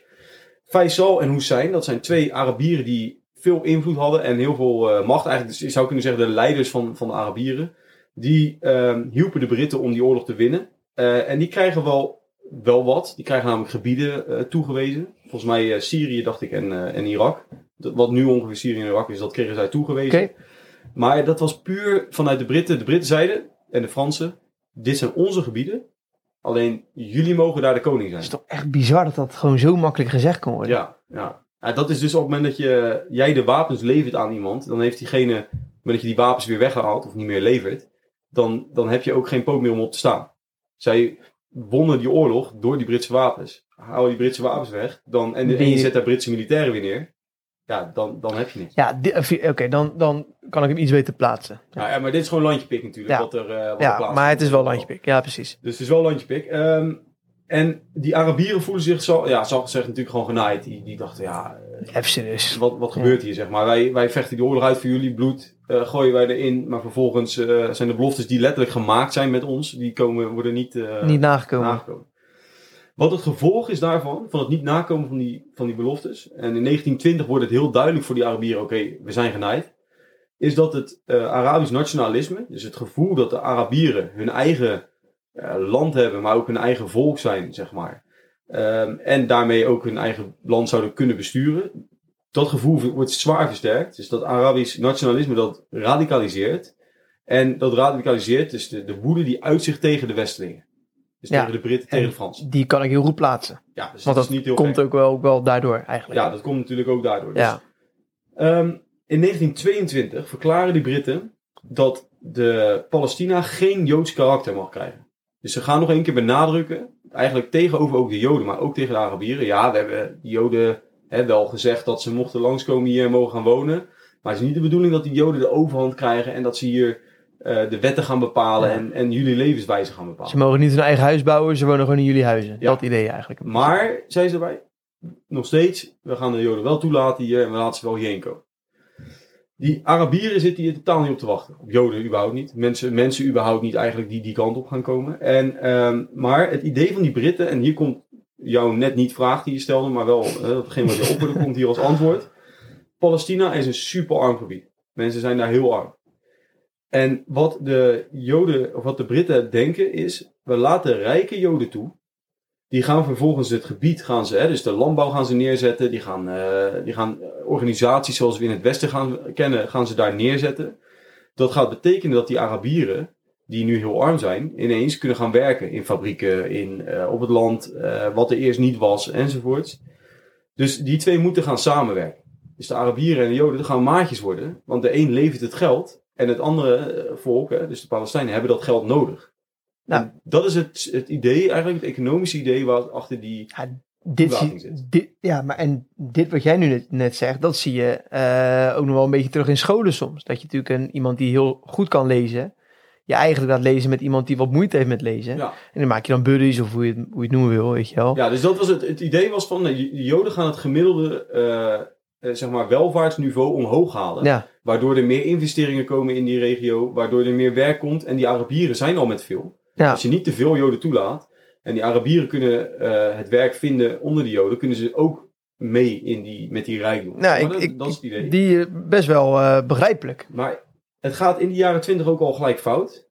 Faisal en Hussein, dat zijn twee Arabieren die veel invloed hadden en heel veel uh, macht. Eigenlijk, dus je zou kunnen zeggen, de leiders van, van de Arabieren. Die uh, hielpen de Britten om die oorlog te winnen. Uh, en die krijgen wel, wel wat. Die krijgen namelijk gebieden uh, toegewezen. Volgens mij uh, Syrië, dacht ik, en, uh, en Irak. Dat, wat nu ongeveer Syrië en Irak is, dat kregen zij toegewezen. Okay. Maar dat was puur vanuit de Britten. De Britten zeiden, en de Fransen, dit zijn onze gebieden. Alleen, jullie mogen daar de koning zijn. Het is toch echt bizar dat dat gewoon zo makkelijk gezegd kan worden. Ja, ja. ja dat is dus op het moment dat je, jij de wapens levert aan iemand, dan heeft diegene, op het moment dat je die wapens weer weghaalt of niet meer levert, dan, dan heb je ook geen poot meer om op te staan. Zij wonnen die oorlog door die Britse wapens. Hou die Britse wapens weg, dan, en, de, en je zet daar Britse militairen weer neer. Ja, dan, dan heb je niks. Ja, oké, okay, dan, dan kan ik hem iets beter plaatsen. Ja, ja, maar dit is gewoon landjepik natuurlijk. Ja, wat er, uh, wat ja er maar het is wel landjepik. Ja, precies. Dus het is wel landjepik. Um, en die Arabieren voelen zich zo, ja, zal ik zeggen, natuurlijk gewoon genaaid. Die, die dachten, ja, even serieus. Wat, wat gebeurt ja. hier, zeg maar. Wij, wij vechten die oorlog uit voor jullie, bloed uh, gooien wij erin. Maar vervolgens uh, zijn de beloftes die letterlijk gemaakt zijn met ons, die komen, worden niet, uh, niet nagekomen. nagekomen. Wat het gevolg is daarvan, van het niet nakomen van die, van die beloftes. En in negentien twintig wordt het heel duidelijk voor die Arabieren, oké, okay, we zijn genaaid. Is dat het uh, Arabisch nationalisme, dus het gevoel dat de Arabieren hun eigen uh, land hebben, maar ook hun eigen volk zijn, zeg maar. Um, en daarmee ook hun eigen land zouden kunnen besturen. Dat gevoel wordt zwaar versterkt. Dus dat Arabisch nationalisme dat radicaliseert. En dat radicaliseert dus de, de woede die uitzicht tegen de Westelingen. Dus ja, tegen de Britten, tegen de Fransen. Die kan ik heel goed plaatsen. Ja, dus want dat, dat is niet heel komt gek. ook wel, ook wel daardoor eigenlijk. Ja, dat komt natuurlijk ook daardoor. Dus, ja. um, in negentien tweeëntwintig verklaren die Britten dat de Palestina geen Joods karakter mag krijgen. Dus ze gaan nog een keer benadrukken, eigenlijk tegenover ook de Joden, maar ook tegen de Arabieren. Ja, we hebben die Joden hè, wel gezegd dat ze mochten langskomen hier en mogen gaan wonen. Maar het is niet de bedoeling dat die Joden de overhand krijgen en dat ze hier uh, de wetten gaan bepalen ja. en, en jullie levenswijze gaan bepalen. Ze mogen niet hun eigen huis bouwen, ze wonen gewoon in jullie huizen. Ja. Dat idee eigenlijk. Maar, zei ze erbij, nog steeds, we gaan de Joden wel toelaten hier en we laten ze wel hierheen komen. Die Arabieren zitten hier totaal niet op te wachten. Op Joden überhaupt niet. Mensen, mensen überhaupt niet eigenlijk die die kant op gaan komen. En, um, maar het idee van die Britten, en hier komt jouw net niet vraag die je stelde, maar wel uh, datgene wat je opperde, komt hier als antwoord. Palestina is een super arm gebied. Mensen zijn daar heel arm. En wat de Joden, of wat de Britten denken is, we laten rijke Joden toe. Die gaan vervolgens het gebied, gaan ze, hè, dus de landbouw gaan ze neerzetten. Die gaan, uh, die gaan organisaties zoals we in het Westen gaan kennen, gaan ze daar neerzetten. Dat gaat betekenen dat die Arabieren, die nu heel arm zijn, ineens kunnen gaan werken in fabrieken, in, uh, op het land, uh, wat er eerst niet was, enzovoorts. Dus die twee moeten gaan samenwerken. Dus de Arabieren en de Joden gaan maatjes worden, want de een levert het geld en het andere volk, hè, dus de Palestijnen, hebben dat geld nodig. Nou, dat is het, het idee, eigenlijk het economische idee waar achter die ja, dit zie, dit, ja, maar en dit wat jij nu net, net zegt, dat zie je uh, ook nog wel een beetje terug in scholen soms. Dat je natuurlijk een, iemand die heel goed kan lezen, je eigenlijk laat lezen met iemand die wat moeite heeft met lezen. Ja. En dan maak je dan buddies of hoe je, het, hoe je het noemen wil, weet je wel. Ja, dus dat was het, het idee was van, de Joden gaan het gemiddelde uh, uh, zeg maar welvaartsniveau omhoog halen. Ja. Waardoor er meer investeringen komen in die regio, waardoor er meer werk komt. En die Arabieren zijn al met veel. Ja. Als je niet te veel Joden toelaat en die Arabieren kunnen uh, het werk vinden onder de Joden, kunnen ze ook mee in die, met die rijkdom. Nou, ik, dat, ik, dat is het idee. Die best wel uh, begrijpelijk. Maar het gaat in de jaren twintig ook al gelijk fout.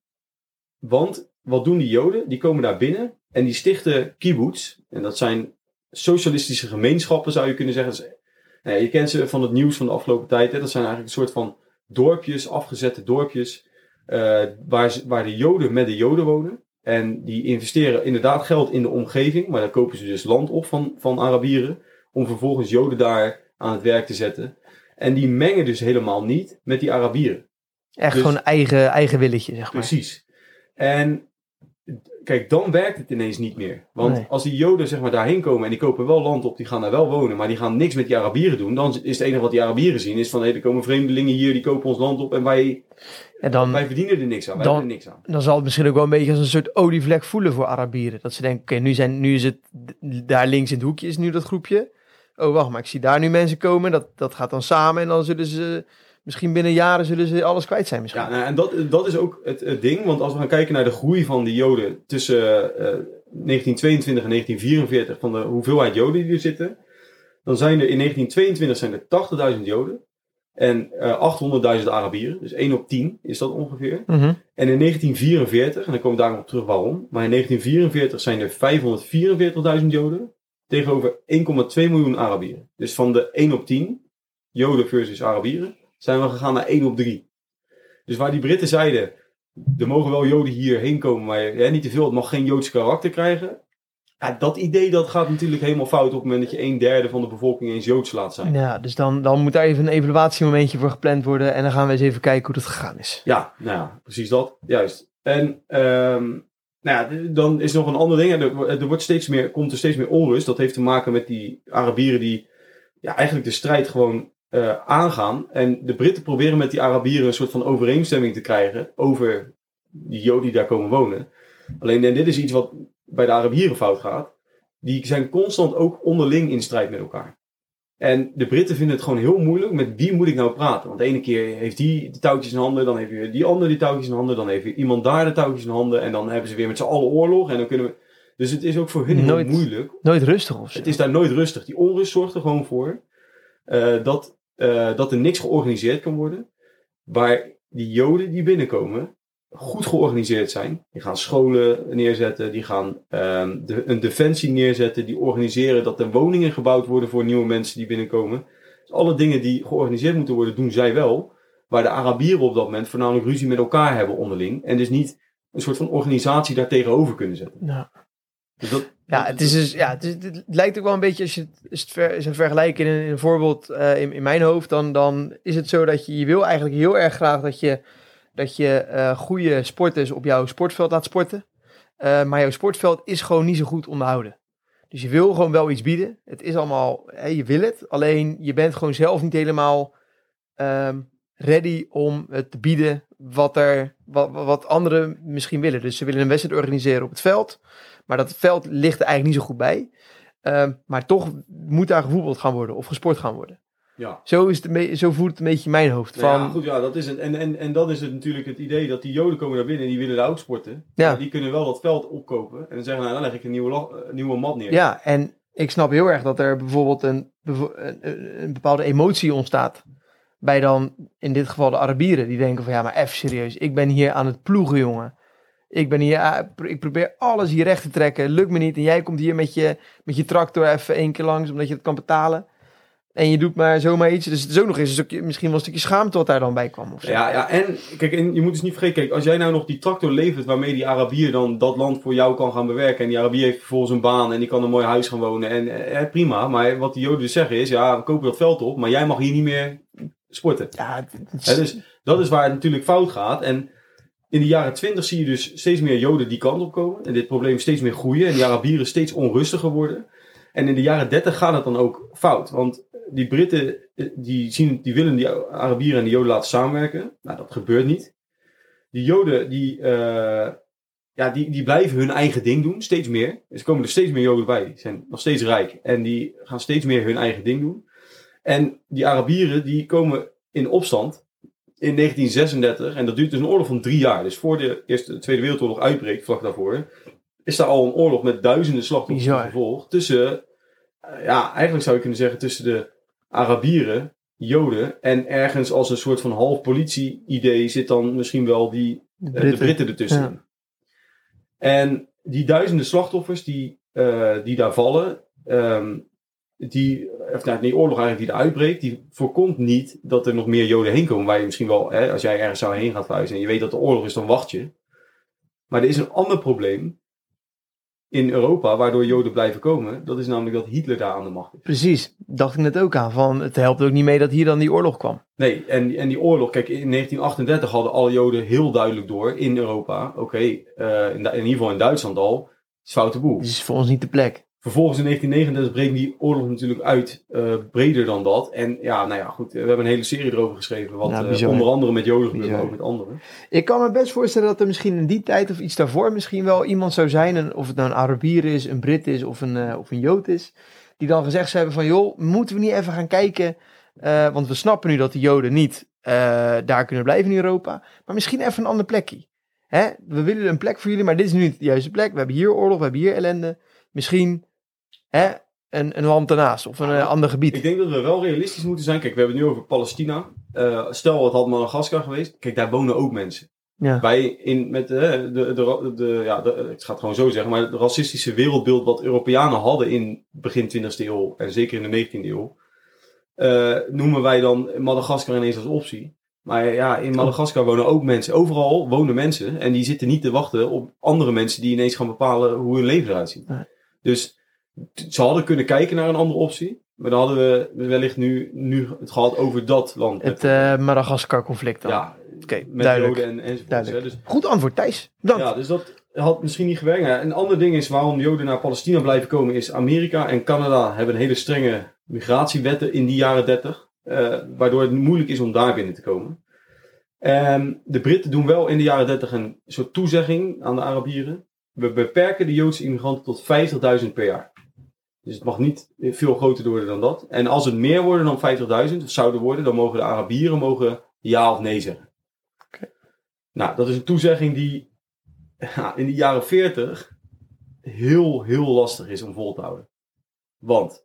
Want wat doen die Joden? Die komen daar binnen en die stichten kibbutz. En dat zijn socialistische gemeenschappen, zou je kunnen zeggen. Dus, nou, je kent ze van het nieuws van de afgelopen tijd. Hè? Dat zijn eigenlijk een soort van dorpjes, afgezette dorpjes. Uh, waar, waar de Joden met de Joden wonen. En die investeren inderdaad geld in de omgeving. Maar dan kopen ze dus land op van, van Arabieren. Om vervolgens Joden daar aan het werk te zetten. En die mengen dus helemaal niet met die Arabieren. Echt dus, gewoon eigen, eigen willetje, zeg maar. Precies. En kijk, dan werkt het ineens niet meer. Want nee. als die Joden zeg maar daarheen komen en die kopen wel land op, die gaan daar wel wonen, maar die gaan niks met die Arabieren doen, dan is het enige wat die Arabieren zien, is van, hé, hey, er komen vreemdelingen hier, die kopen ons land op en wij, en dan, wij verdienen er niks aan. Wij dan, hebben er niks aan. Dan zal het misschien ook wel een beetje als een soort olievlek voelen voor Arabieren. Dat ze denken, oké, okay, nu, zijn, nu is het, daar links in het hoekje is nu dat groepje. Oh, wacht, maar ik zie daar nu mensen komen, dat, dat gaat dan samen en dan zullen ze... Misschien binnen jaren zullen ze alles kwijt zijn misschien. Ja, nou, en dat, dat is ook het, het ding. Want als we gaan kijken naar de groei van de Joden tussen uh, negentien tweeëntwintig en negentien vierenveertig, van de hoeveelheid Joden die er zitten, dan zijn er in negentien tweeëntwintig zijn er tachtigduizend Joden en uh, achthonderdduizend Arabieren. Dus één op tien is dat ongeveer. Mm-hmm. En in negentien vierenveertig, en dan komen we daar nog op terug waarom, maar in negentien vierenveertig zijn er vijfhonderdvierenveertigduizend Joden tegenover één komma twee miljoen Arabieren. Dus van de één op tien Joden versus Arabieren zijn we gegaan naar één op drie. Dus waar die Britten zeiden, er mogen wel Joden hierheen komen, maar hè, niet te veel, het mag geen Joods karakter krijgen. Ja, dat idee dat gaat natuurlijk helemaal fout op het moment dat je een derde van de bevolking eens Joods laat zijn. Ja, dus dan, dan moet daar even een evaluatiemomentje voor gepland worden en dan gaan we eens even kijken hoe dat gegaan is. Ja, nou ja, precies dat. Juist. En um, nou ja, dan is nog een ander ding. Er, er wordt steeds meer, komt er steeds meer onrust. Dat heeft te maken met die Arabieren die ja, eigenlijk de strijd gewoon Uh, aangaan. En de Britten proberen met die Arabieren een soort van overeenstemming te krijgen over die Joden die daar komen wonen. Alleen, en dit is iets wat bij de Arabieren fout gaat. Die zijn constant ook onderling in strijd met elkaar. En de Britten vinden het gewoon heel moeilijk met wie moet ik nou praten. Want de ene keer heeft die de touwtjes in handen, dan heeft weer die andere die touwtjes in handen, dan heeft weer iemand daar de touwtjes in handen en dan hebben ze weer met z'n allen oorlog en dan kunnen we... Dus het is ook voor hun Nooit- heel moeilijk. Nooit rustig of zo. Het is daar nooit rustig. Die onrust zorgt er gewoon voor uh, dat, uh, dat er niks georganiseerd kan worden. Waar die Joden die binnenkomen goed georganiseerd zijn. Die gaan scholen neerzetten. Die gaan um, de, een defensie neerzetten. Die organiseren dat er woningen gebouwd worden voor nieuwe mensen die binnenkomen. Dus alle dingen die georganiseerd moeten worden, doen zij wel. Waar de Arabieren op dat moment voornamelijk ruzie met elkaar hebben onderling. En dus niet een soort van organisatie daar tegenover kunnen zetten. Ja. Dus dat, Ja, het is dus, ja, het, is, het lijkt ook wel een beetje, als je het, als het ver, zou vergelijken in een, in een voorbeeld uh, in, in mijn hoofd, dan, dan is het zo dat je, je wil eigenlijk heel erg graag dat je, dat je uh, goede sporters op jouw sportveld laat sporten. Uh, maar jouw sportveld is gewoon niet zo goed onderhouden. Dus je wil gewoon wel iets bieden. Het is allemaal, hè, je wil het, alleen je bent gewoon zelf niet helemaal um, ready om het te bieden wat, er, wat, wat anderen misschien willen. Dus ze willen een wedstrijd organiseren op het veld. Maar dat veld ligt er eigenlijk niet zo goed bij. Uh, maar toch moet daar gevoetbald gaan worden of gesport gaan worden. Ja. Zo, is het me- zo voelt het een beetje in mijn hoofd. Van... Ja, goed, ja, dat is het. En, en, en dat is het natuurlijk het idee dat die Joden komen naar binnen en die willen daar ook sporten. Ja. Maar die kunnen wel dat veld opkopen en dan zeggen, nou, dan leg ik een nieuwe, la- een nieuwe mat neer. Ja, en ik snap heel erg dat er bijvoorbeeld een, bevo- een, een bepaalde emotie ontstaat. Bij dan, in dit geval de Arabieren, die denken van ja, maar even serieus. Ik ben hier aan het ploegen, jongen. Ik ben hier, ik probeer alles hier recht te trekken. Lukt me niet. En jij komt hier met je, met je tractor even één keer langs, omdat je het kan betalen. En je doet maar zomaar iets. Dus het is ook nog eens een stukje, misschien wel een stukje schaamte wat daar dan bij kwam. Of zo. Ja, ja, en kijk, en je moet dus niet vergeten, kijk, als jij nou nog die tractor levert waarmee die Arabier dan dat land voor jou kan gaan bewerken. En die Arabier heeft vervolgens een baan en die kan een mooi huis gaan wonen. En eh, prima, maar wat die Joden dus zeggen is, ja, we kopen dat veld op, maar jij mag hier niet meer sporten. Ja, het, het He, dus dat is waar het natuurlijk fout gaat. En in de jaren twintig zie je dus steeds meer Joden die kant op komen. En dit probleem steeds meer groeien. En die Arabieren steeds onrustiger worden. En in de jaren dertig gaat het dan ook fout. Want die Britten, die, zien, die willen die Arabieren en de Joden laten samenwerken. Nou, dat gebeurt niet. Die Joden, die, uh, ja, die, die blijven hun eigen ding doen. Steeds meer. Dus er komen er steeds meer Joden bij. Die zijn nog steeds rijk. En die gaan steeds meer hun eigen ding doen. En die Arabieren, die komen in opstand in negentien zesendertig. En dat duurt dus een oorlog van drie jaar. Dus voor de Eerste, de Tweede Wereldoorlog uitbreekt, vlak daarvoor, is daar al een oorlog met duizenden slachtoffers Bizar. gevolgd. Tussen, uh, ja, eigenlijk zou je kunnen zeggen, tussen de Arabieren, Joden, en ergens als een soort van half politie-idee zit dan misschien wel die, de uh, Britten, de Britten ertussen. Ja. En die duizenden slachtoffers die, uh, die daar vallen, um, die, of nou, die oorlog eigenlijk die er uitbreekt, die voorkomt niet dat er nog meer Joden heen komen. Waar je misschien wel, hè, als jij ergens zou heen gaat verhuizen en je weet dat de oorlog is, dan wacht je. Maar er is een ander probleem in Europa, waardoor Joden blijven komen. Dat is namelijk dat Hitler daar aan de macht is. Precies, dacht ik net ook aan. Van, het helpt ook niet mee dat hier dan die oorlog kwam. Nee, en, en die oorlog, kijk, in negentien achtendertig hadden alle Joden heel duidelijk door in Europa. Oké, okay, uh, in, in ieder geval in Duitsland al, is foute boel. Dit is voor ons niet de plek. Vervolgens in negentien negenendertig breekt die oorlog natuurlijk uit, uh, breder dan dat. En ja, nou ja, goed, we hebben een hele serie erover geschreven. Wat Ja, uh, onder andere met Joden gebeurt, maar ook met anderen. Ik kan me best voorstellen dat er misschien in die tijd of iets daarvoor misschien wel iemand zou zijn, een, of het nou een Arabier is, een Brit is of een, uh, of een Jood is, die dan gezegd hebben van joh, moeten we niet even gaan kijken, uh, want we snappen nu dat de Joden niet uh, daar kunnen blijven in Europa, maar misschien even een ander plekje. Hè? We willen een plek voor jullie, maar dit is nu niet de juiste plek. We hebben hier oorlog, we hebben hier ellende. Misschien hè, een, een land daarnaast of een uh, ander gebied. Ik denk dat we wel realistisch moeten zijn. Kijk, we hebben het nu over Palestina. Uh, stel, het had Madagaskar geweest. Kijk, daar wonen ook mensen. Ja. Wij in, met uh, de, de, de, de, ja, de, ik ga het gewoon zo zeggen, maar het racistische wereldbeeld wat Europeanen hadden in begin twintigste eeuw en zeker in de negentiende eeuw, uh, noemen wij dan Madagaskar ineens als optie. Maar ja, in Madagaskar wonen ook mensen. Overal wonen mensen en die zitten niet te wachten op andere mensen die ineens gaan bepalen hoe hun leven eruit ziet. Ja. Dus ze hadden kunnen kijken naar een andere optie. Maar dan hadden we wellicht nu, nu het gehad over dat land. Het uh, Madagaskar-conflict dan. Ja, okay, met duidelijk. Joden en, enzovoorts. duidelijk. Hè, dus, goed antwoord, Thijs. Bedankt. Ja, dus dat had misschien niet gewerkt. Ja, een ander ding is waarom Joden naar Palestina blijven komen is Amerika en Canada hebben een hele strenge migratiewetten in die jaren dertig. Uh, waardoor het moeilijk is om daar binnen te komen. Um, de Britten doen wel in de jaren dertig een soort toezegging aan de Arabieren. We beperken de Joodse immigranten tot vijftigduizend per jaar. Dus het mag niet veel groter worden dan dat. En als het meer worden dan vijftigduizend, of zouden worden, dan mogen de Arabieren mogen ja of nee zeggen. Okay. Nou, dat is een toezegging die ja, in de jaren veertig heel, heel lastig is om vol te houden. Want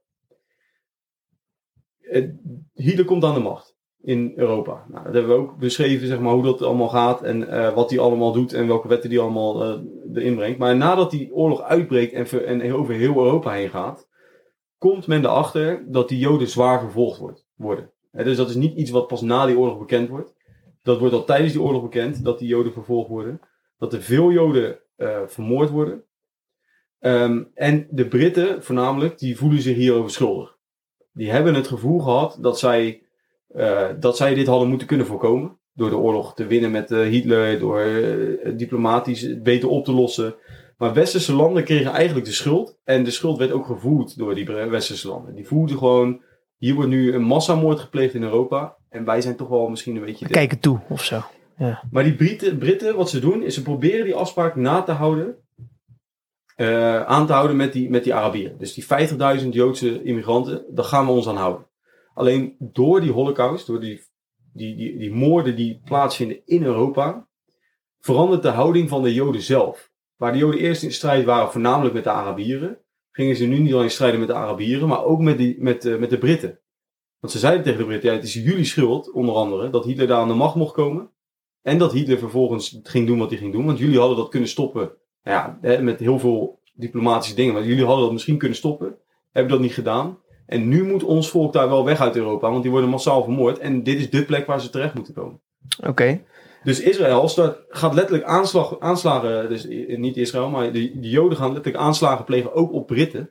uh, Hitler komt aan de macht in Europa. Nou, dat hebben we ook beschreven, zeg maar, hoe dat allemaal gaat en uh, wat hij allemaal doet en welke wetten hij allemaal uh, erin brengt. Maar nadat die oorlog uitbreekt en, ver, en over heel Europa heen gaat, komt men erachter dat die Joden zwaar vervolgd wordt, worden. He, dus dat is niet iets wat pas na die oorlog bekend wordt. Dat wordt al tijdens die oorlog bekend, dat die Joden vervolgd worden. Dat er veel Joden uh, vermoord worden. Um, en de Britten, voornamelijk, die voelen zich hierover schuldig. Die hebben het gevoel gehad dat zij, uh, dat zij dit hadden moeten kunnen voorkomen. Door de oorlog te winnen met uh, Hitler, door uh, diplomatisch het beter op te lossen. Maar westerse landen kregen eigenlijk de schuld. En de schuld werd ook gevoerd door die westerse landen. Die voelden gewoon, hier wordt nu een massamoord gepleegd in Europa. En wij zijn toch wel misschien een beetje... We kijken toe, of zo. Ja. Maar die Britten, Britten, wat ze doen, is ze proberen die afspraak na te houden. Uh, aan te houden met die, met die Arabieren. Dus die vijftigduizend Joodse immigranten, daar gaan we ons aan houden. Alleen door die holocaust, door die, die, die, die moorden die plaatsvinden in Europa, verandert de houding van de Joden zelf. Waar de Joden eerst in strijd waren, voornamelijk met de Arabieren, gingen ze nu niet alleen strijden met de Arabieren, maar ook met, die, met, uh, met de Britten. Want ze zeiden tegen de Britten, ja, het is jullie schuld, onder andere, dat Hitler daar aan de macht mocht komen. En dat Hitler vervolgens ging doen wat hij ging doen. Want jullie hadden dat kunnen stoppen. Ja, met heel veel diplomatische dingen. Maar jullie hadden dat misschien kunnen stoppen. Hebben dat niet gedaan. En nu moet ons volk daar wel weg uit Europa. Want die worden massaal vermoord. En dit is de plek waar ze terecht moeten komen. Oké. Okay. Dus Israël start, gaat letterlijk aanslag, aanslagen. Dus niet Israël, maar de, de Joden gaan letterlijk aanslagen plegen. Ook op Britten.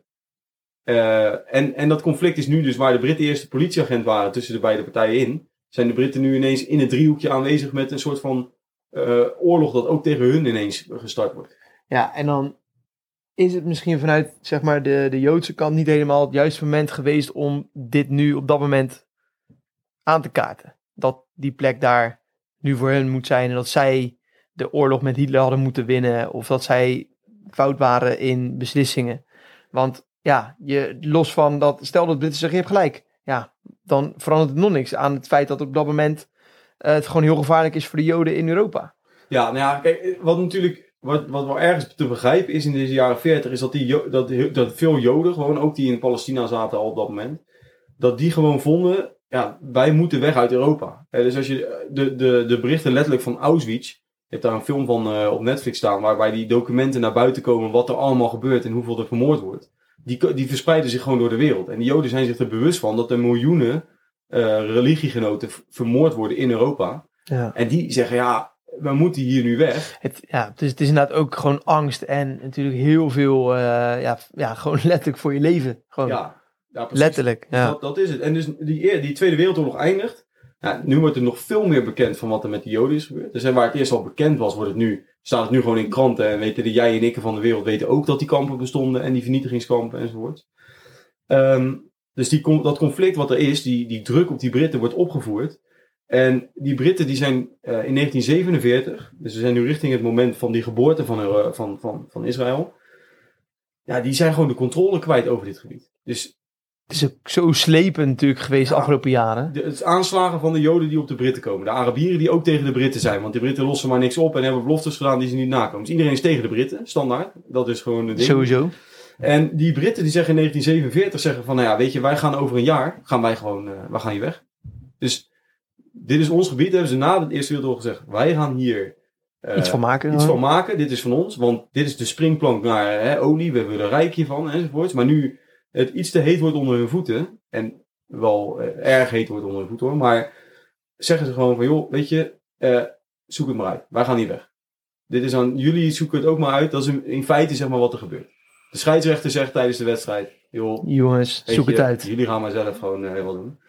Uh, en, en dat conflict is nu dus waar de Britten eerst de politieagent waren tussen de beide partijen in. Zijn de Britten nu ineens in het driehoekje aanwezig met een soort van uh, oorlog dat ook tegen hun ineens gestart wordt. Ja, en dan is het misschien vanuit zeg maar de, de Joodse kant niet helemaal het juiste moment geweest om dit nu op dat moment aan te kaarten. Dat die plek daar nu voor hen moet zijn en dat zij de oorlog met Hitler hadden moeten winnen of dat zij fout waren in beslissingen. Want ja, je, los van dat, stel dat Britten zeggen, je hebt gelijk. Ja, dan verandert het nog niks aan het feit dat op dat moment uh, het gewoon heel gevaarlijk is voor de Joden in Europa. Ja, nou ja, kijk, wat natuurlijk, wat, wat wel ergens te begrijpen is in deze jaren veertig, is dat, die, dat, dat veel Joden, gewoon ook die in Palestina zaten al op dat moment, dat die gewoon vonden, ja, wij moeten weg uit Europa. Eh, dus als je de, de, de berichten letterlijk van Auschwitz, je hebt daar een film van uh, op Netflix staan, waarbij die documenten naar buiten komen, wat er allemaal gebeurt en hoeveel er vermoord wordt. Die, die verspreiden zich gewoon door de wereld. En die Joden zijn zich er bewust van dat er miljoenen uh, religiegenoten v- vermoord worden in Europa. Ja. En die zeggen, ja, we moeten hier nu weg. Het, ja, het is, het is inderdaad ook gewoon angst en natuurlijk heel veel, uh, ja, ja, gewoon letterlijk voor je leven. Gewoon. Ja, ja, precies. Letterlijk. Ja. Dat, dat is het. En dus die, die Tweede Wereldoorlog eindigt. Ja, nu wordt er nog veel meer bekend van wat er met de Joden is gebeurd. Dus waar het eerst al bekend was, wordt het nu, staat het nu gewoon in kranten. En weten de jij en ik van de wereld weten ook dat die kampen bestonden. En die vernietigingskampen enzovoort. Um, dus die, dat conflict wat er is, die, die druk op die Britten wordt opgevoerd. En die Britten die zijn uh, in negentien zevenenveertig, dus we zijn nu richting het moment van die geboorte van, uh, van, van, van Israël. Ja, die zijn gewoon de controle kwijt over dit gebied. Dus het is ook zo slepend natuurlijk geweest de ja, afgelopen jaren. De, het aanslagen van de Joden die op de Britten komen. De Arabieren die ook tegen de Britten zijn. Want de Britten lossen maar niks op en hebben beloftes gedaan die ze niet nakomen. Dus iedereen is tegen de Britten, standaard. Dat is gewoon een ding. Sowieso. En die Britten die zeggen in negentien zevenenveertig, zeggen van nou ja, weet je, wij gaan over een jaar, gaan wij gewoon, uh, wij gaan hier weg. Dus dit is ons gebied, hebben ze na de Eerste Wereldoorlog gezegd. Wij gaan hier uh, iets van maken. Iets van maken, dit is van ons. Want dit is de springplank naar hè, olie, we hebben er rijk hiervan enzovoorts. Maar nu het iets te heet wordt onder hun voeten. En wel uh, erg heet wordt onder hun voeten hoor. Maar zeggen ze gewoon van joh, weet je, uh, zoek het maar uit. Wij gaan hier weg. Dit is aan jullie, zoeken het ook maar uit. Dat is in feite zeg maar wat er gebeurt. De scheidsrechter zegt tijdens de wedstrijd, joh, jongens, zoek je, het uit. Jullie gaan maar zelf gewoon uh, wat doen.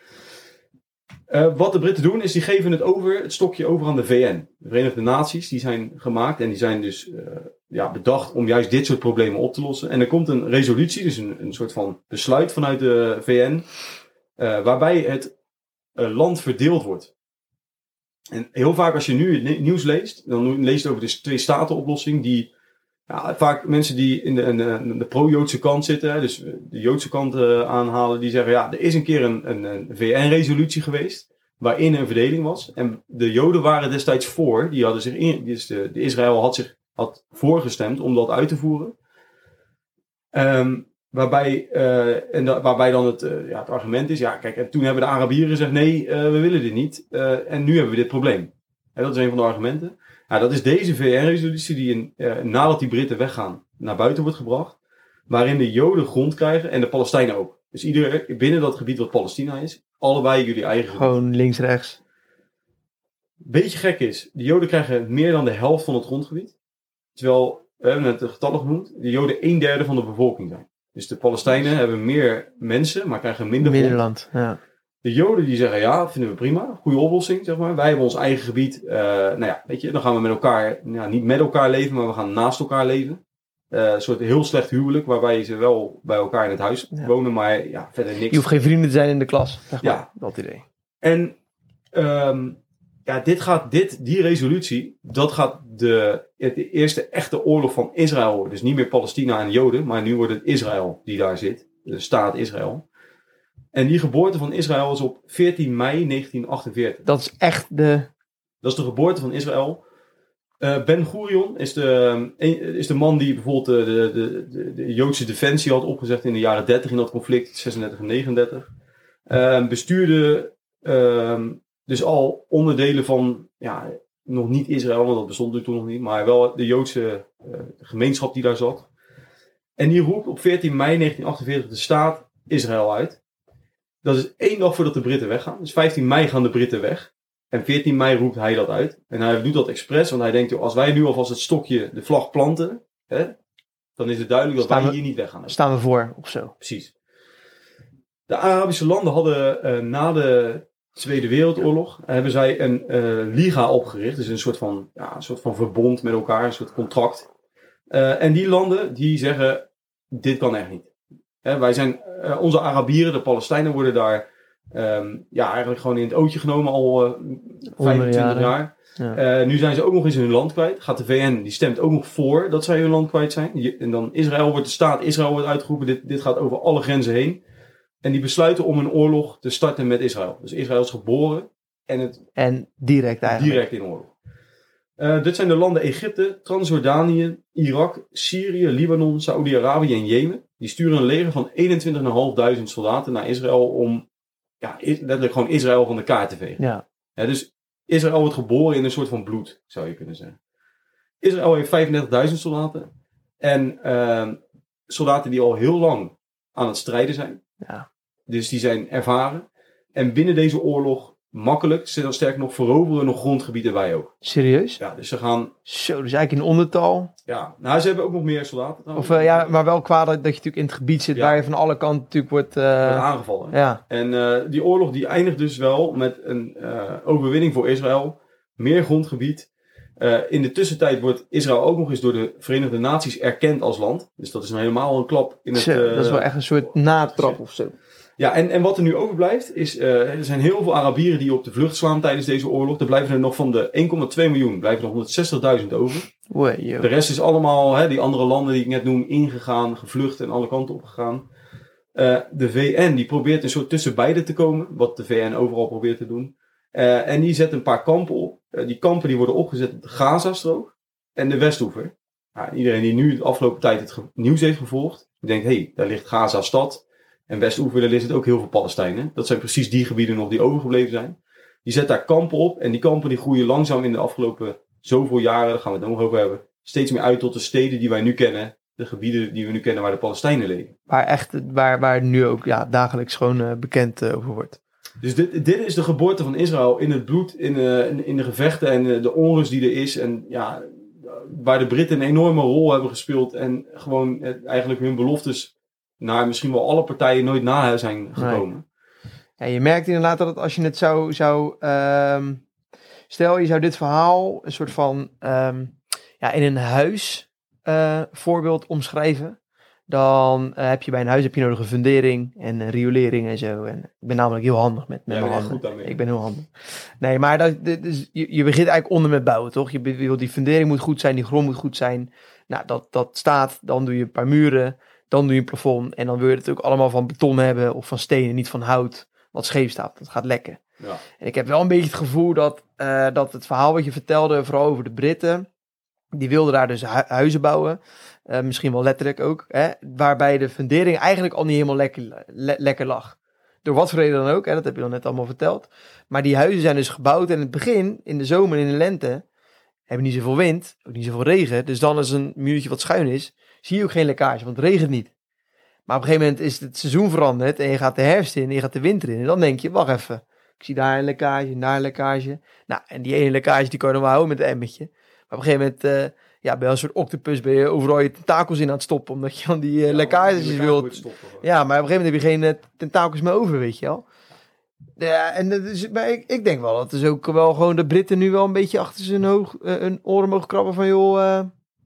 Uh, wat de Britten doen, is die geven het over, het stokje over aan de V N. De Verenigde Naties, die zijn gemaakt en die zijn dus uh, ja, bedacht om juist dit soort problemen op te lossen. En er komt een resolutie, dus een, een soort van besluit vanuit de V N, uh, waarbij het uh, land verdeeld wordt. En heel vaak als je nu het nieuws leest, dan lees je over de twee-staten-oplossing, die ja, vaak mensen die in de, in de, de pro-Joodse kant zitten, dus de Joodse kant uh, aanhalen, die zeggen ja, er is een keer een, een, een V N-resolutie geweest waarin een verdeling was. En de Joden waren destijds voor, die hadden zich in, dus de, de Israël had zich had voorgestemd om dat uit te voeren. Um, waarbij, uh, en da- waarbij dan het, uh, ja, het argument is, ja kijk, en toen hebben de Arabieren gezegd, nee, uh, we willen dit niet. Uh, en nu hebben we dit probleem. En dat is een van de argumenten. Ja, dat is deze V N-resolutie die in, uh, nadat die Britten weggaan naar buiten wordt gebracht. Waarin de Joden grond krijgen en de Palestijnen ook. Dus iedereen binnen dat gebied wat Palestina is, allebei jullie eigen gebied. Gewoon links-rechts. Beetje gek is, de Joden krijgen meer dan de helft van het grondgebied. Terwijl, we hebben net de getallen genoemd, de Joden een derde van de bevolking zijn. Dus de Palestijnen hebben meer mensen, maar krijgen minder grond. Middenland, ja. De Joden die zeggen, ja, vinden we prima. Goede oplossing, zeg maar. Wij hebben ons eigen gebied. Uh, nou ja, weet je, dan gaan we met elkaar, nou, niet met elkaar leven, maar we gaan naast elkaar leven. Uh, een soort heel slecht huwelijk, waarbij ze wel bij elkaar in het huis Ja. wonen, maar ja, verder niks. Je hoeft geen vrienden te zijn in de klas, zeg maar. Ja. Dat idee. En um, ja, dit gaat, dit, die resolutie, dat gaat de, de eerste echte oorlog van Israël worden. Dus niet meer Palestina en Joden, maar nu wordt het Israël die daar zit. De staat Israël. En die geboorte van Israël is op veertien mei negentien achtenveertig. Dat is echt de... Dat is de geboorte van Israël. Uh, Ben Gurion is de, is de man die bijvoorbeeld de, de, de, de Joodse defensie had opgezet in de jaren dertig in dat conflict, zesendertig en negenendertig. Uh, bestuurde uh, dus al onderdelen van, ja, nog niet Israël, want dat bestond nu toen nog niet, maar wel de Joodse uh, gemeenschap die daar zat. En die roept op veertien mei negentien achtenveertig de staat Israël uit. Dat is één dag voordat de Britten weggaan. Dus vijftien mei gaan de Britten weg. En veertien mei roept hij dat uit. En hij doet dat expres, want hij denkt, joh, als wij nu alvast het stokje, de vlag planten, hè, dan is het duidelijk dat Staan wij we- hier niet weggaan. Staan we voor, of zo. Precies. De Arabische landen hadden uh, na de Tweede Wereldoorlog, uh, hebben zij een uh, liga opgericht. Dus een soort van, ja, een soort van verbond met elkaar, een soort contract. Uh, en die landen, die zeggen, dit kan echt niet. Hè, wij zijn, uh, onze Arabieren, de Palestijnen, worden daar um, ja, eigenlijk gewoon in het ootje genomen al uh, vijfentwintig jaren. jaar. Ja. Uh, nu zijn ze ook nog eens hun land kwijt. Gaat de V N, die stemt ook nog voor dat zij hun land kwijt zijn. Die, en dan Israël wordt de staat, Israël wordt uitgeroepen. Dit, dit gaat over alle grenzen heen. En die besluiten om een oorlog te starten met Israël. Dus Israël is geboren en het En direct eigenlijk. direct in oorlog. Uh, dit zijn de landen Egypte, Transjordanië, Irak, Syrië, Libanon, Saoedi-Arabië en Jemen. Die sturen een leger van eenentwintigduizend vijfhonderd soldaten naar Israël om ja, is- letterlijk gewoon Israël van de kaart te vegen. Ja. Ja, dus Israël wordt geboren in een soort van bloed, zou je kunnen zeggen. Israël heeft vijfendertigduizend soldaten. En uh, soldaten die al heel lang aan het strijden zijn. Ja. Dus die zijn ervaren. En binnen deze oorlog makkelijk, sterker nog, veroveren nog grondgebieden wij ook. Serieus? Ja, dus ze gaan... Zo, dus eigenlijk in ondertal. Ja, nou, ze hebben ook nog meer soldaten trouwens. Of uh, ja, maar wel qua dat, dat je natuurlijk in het gebied zit Ja. waar je van alle kanten natuurlijk wordt... Worden Uh, aangevallen. ja. En uh, die oorlog die eindigt dus wel met een uh, overwinning voor Israël. Meer grondgebied. Uh, in de tussentijd wordt Israël ook nog eens door de Verenigde Naties erkend als land. Dus dat is nou helemaal een klap in het... Zo, uh, dat is wel echt een soort natrap of zo. Ja, en, en wat er nu overblijft is... Uh, er zijn heel veel Arabieren die op de vlucht slaan tijdens deze oorlog. Er blijven er nog van de één komma twee miljoen, blijven er honderdzestigduizend over. Oei, joh. De rest is allemaal, hè, die andere landen die ik net noem, ingegaan, gevlucht en alle kanten opgegaan. Uh, de V N die probeert een soort tussen beide te komen, wat de V N overal probeert te doen. Uh, en die zet een paar kampen op. Uh, die kampen die worden opgezet op de Gazastrook en de Westhoever. Nou, iedereen die nu de afgelopen tijd het ge- nieuws heeft gevolgd, die denkt, hé, hey, daar ligt Gaza-stad. En Westhoever, daar zitten ook heel veel Palestijnen. Dat zijn precies die gebieden nog die overgebleven zijn. Die zet daar kampen op en die kampen die groeien langzaam in de afgelopen zoveel jaren, daar gaan we het nog over hebben, steeds meer uit tot de steden die wij nu kennen. De gebieden die we nu kennen waar de Palestijnen leven. Waar, echt, waar, waar nu ook ja, dagelijks gewoon uh, bekend uh, over wordt. Dus dit, dit is de geboorte van Israël in het bloed, in, uh, in, in de gevechten en uh, de onrust die er is. En ja, waar de Britten een enorme rol hebben gespeeld. En gewoon uh, eigenlijk hun beloftes naar misschien wel alle partijen nooit na zijn gekomen. Nee. Ja, je merkt inderdaad dat het, als je het zou... zou um, stel, je zou dit verhaal een soort van... Um, ja, in een huis uh, voorbeeld omschrijven. Dan uh, heb je bij een huis heb je nodig een fundering en een riolering en zo. En ik ben namelijk heel handig met, met Ja, mijn ben echt handen. goed daarmee. Ik ben heel handig. Nee, maar dat, dit is, je, je begint eigenlijk onder met bouwen, toch? Je wil die fundering moet goed zijn, die grond moet goed zijn. Nou, dat, dat staat. Dan doe je een paar muren. Dan doe je een plafond. En dan wil je het ook allemaal van beton hebben of van stenen, niet van hout. Wat scheef staat. Dat gaat lekken. Ja. En ik heb wel een beetje het gevoel dat, uh, dat het verhaal wat je vertelde, vooral over de Britten, die wilden daar dus hu- huizen bouwen. Uh, misschien wel letterlijk ook. Hè, waarbij de fundering eigenlijk al niet helemaal lekker, le- lekker lag. Door wat voor reden dan ook, hè, dat heb je dan net allemaal verteld. Maar die huizen zijn dus gebouwd en in het begin, in de zomer en in de lente, hebben niet zoveel wind, ook niet zoveel regen. Dus dan als een muurtje wat schuin is, zie je ook geen lekkage, want het regent niet. Maar op een gegeven moment is het seizoen veranderd en je gaat de herfst in en je gaat de winter in. En dan denk je, wacht even, ik zie daar een lekkage, daar een lekkage. Nou, en die ene lekkage die kan je dan wel houden met een emmertje. Maar op een gegeven moment, uh, ja, ben je een soort octopus, ben je overal je tentakels in aan het stoppen, omdat je dan die uh, ja, lekkages wilt. Stoppen, ja, maar op een gegeven moment heb je geen uh, tentakels meer over, weet je wel. Ja, en dus, maar ik, ik denk wel dat is ook wel gewoon de Britten nu wel een beetje achter zijn hoog, uh, hun oren mogen krabben van, joh, uh,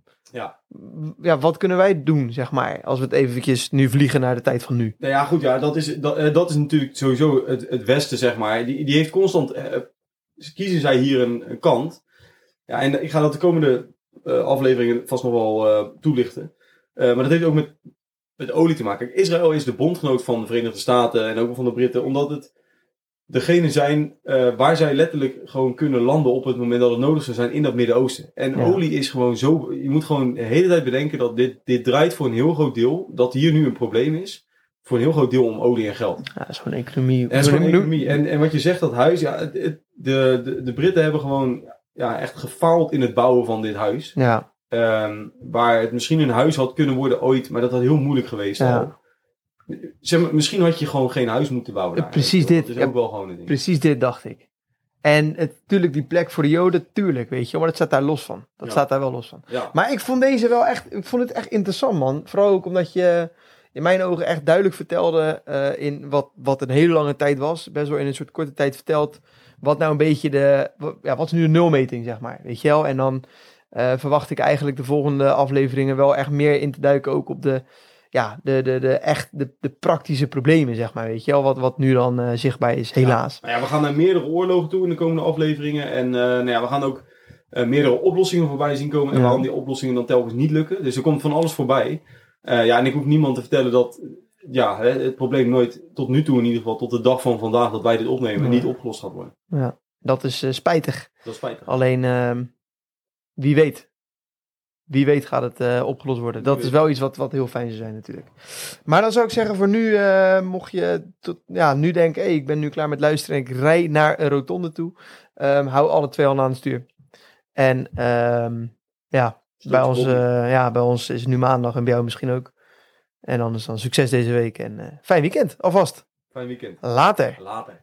ja. ja, wat kunnen wij doen, zeg maar, als we het eventjes nu vliegen naar de tijd van nu. Nou ja, goed, ja, dat is, dat, uh, dat is natuurlijk sowieso het, het Westen, zeg maar. Die, die heeft constant, uh, kiezen zij hier een, een kant. Ja, en ik ga dat de komende uh, afleveringen vast nog wel uh, toelichten. Uh, maar dat heeft ook met, met olie te maken. Kijk, Israël is de bondgenoot van de Verenigde Staten en ook van de Britten, omdat het degene zijn uh, waar zij letterlijk gewoon kunnen landen op het moment dat het nodig zou zijn in dat Midden-Oosten. En ja. Olie is gewoon zo, je moet gewoon de hele tijd bedenken dat dit, dit draait voor een heel groot deel, dat hier nu een probleem is, voor een heel groot deel om olie en geld. Ja, dat is gewoon economie. En, dat is gewoon economie. En, en wat je zegt, dat huis, ja, het, het, de, de, de Britten hebben gewoon ja, echt gefaald in het bouwen van dit huis. Ja. Um, waar het misschien een huis had kunnen worden ooit, maar dat had heel moeilijk geweest. Ja. Al. Zeg maar, misschien had je gewoon geen huis moeten bouwen daar. Precies dit. Dat is ook ja, wel gewoon een ding. Precies dit dacht ik. En natuurlijk die plek voor de Joden, tuurlijk, weet je. Maar dat staat daar los van. Dat ja. staat daar wel los van. Ja. Maar ik vond deze wel echt, ik vond het echt interessant, man. Vooral ook omdat je in mijn ogen echt duidelijk vertelde uh, in wat, wat een hele lange tijd was. Best wel in een soort korte tijd verteld. Wat nou een beetje de, ja, wat is nu de nulmeting, zeg maar. Weet je wel? En dan uh, verwacht ik eigenlijk de volgende afleveringen wel echt meer in te duiken ook op de, ja, de, de, de echt de, de praktische problemen, zeg maar, weet je wel, wat, wat nu dan uh, zichtbaar is, helaas. Ja, ja, we gaan naar meerdere oorlogen toe in de komende afleveringen en uh, nou ja, we gaan ook uh, meerdere oplossingen voorbij zien komen en ja. waarom die oplossingen dan telkens niet lukken. Dus er komt van alles voorbij. Uh, ja, en ik hoef niemand te vertellen dat ja, het probleem nooit, tot nu toe in ieder geval, tot de dag van vandaag dat wij dit opnemen, ja. niet opgelost gaat worden. Ja, dat is uh, spijtig. Dat is spijtig. Alleen, uh, wie weet. Wie weet gaat het uh, opgelost worden. Dat is wel iets wat, wat heel fijn zou zijn natuurlijk. Maar dan zou ik zeggen voor nu, uh, mocht je tot, ja, nu denken, hey, ik ben nu klaar met luisteren en ik rij naar een rotonde toe. Um, hou alle twee al aan het stuur. En um, ja, bij ons, uh, ja, bij ons is het nu maandag en bij jou misschien ook. En anders dan succes deze week en uh, fijn weekend alvast. Fijn weekend. Later. Later.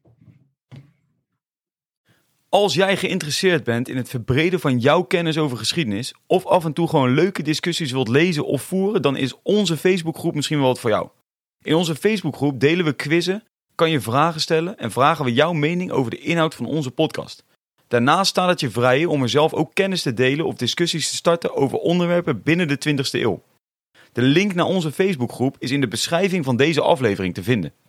Als jij geïnteresseerd bent in het verbreden van jouw kennis over geschiedenis of af en toe gewoon leuke discussies wilt lezen of voeren, dan is onze Facebookgroep misschien wel wat voor jou. In onze Facebookgroep delen we quizzen, kan je vragen stellen en vragen we jouw mening over de inhoud van onze podcast. Daarnaast staat het je vrij om er zelf ook kennis te delen of discussies te starten over onderwerpen binnen de twintigste eeuw. De link naar onze Facebookgroep is in de beschrijving van deze aflevering te vinden.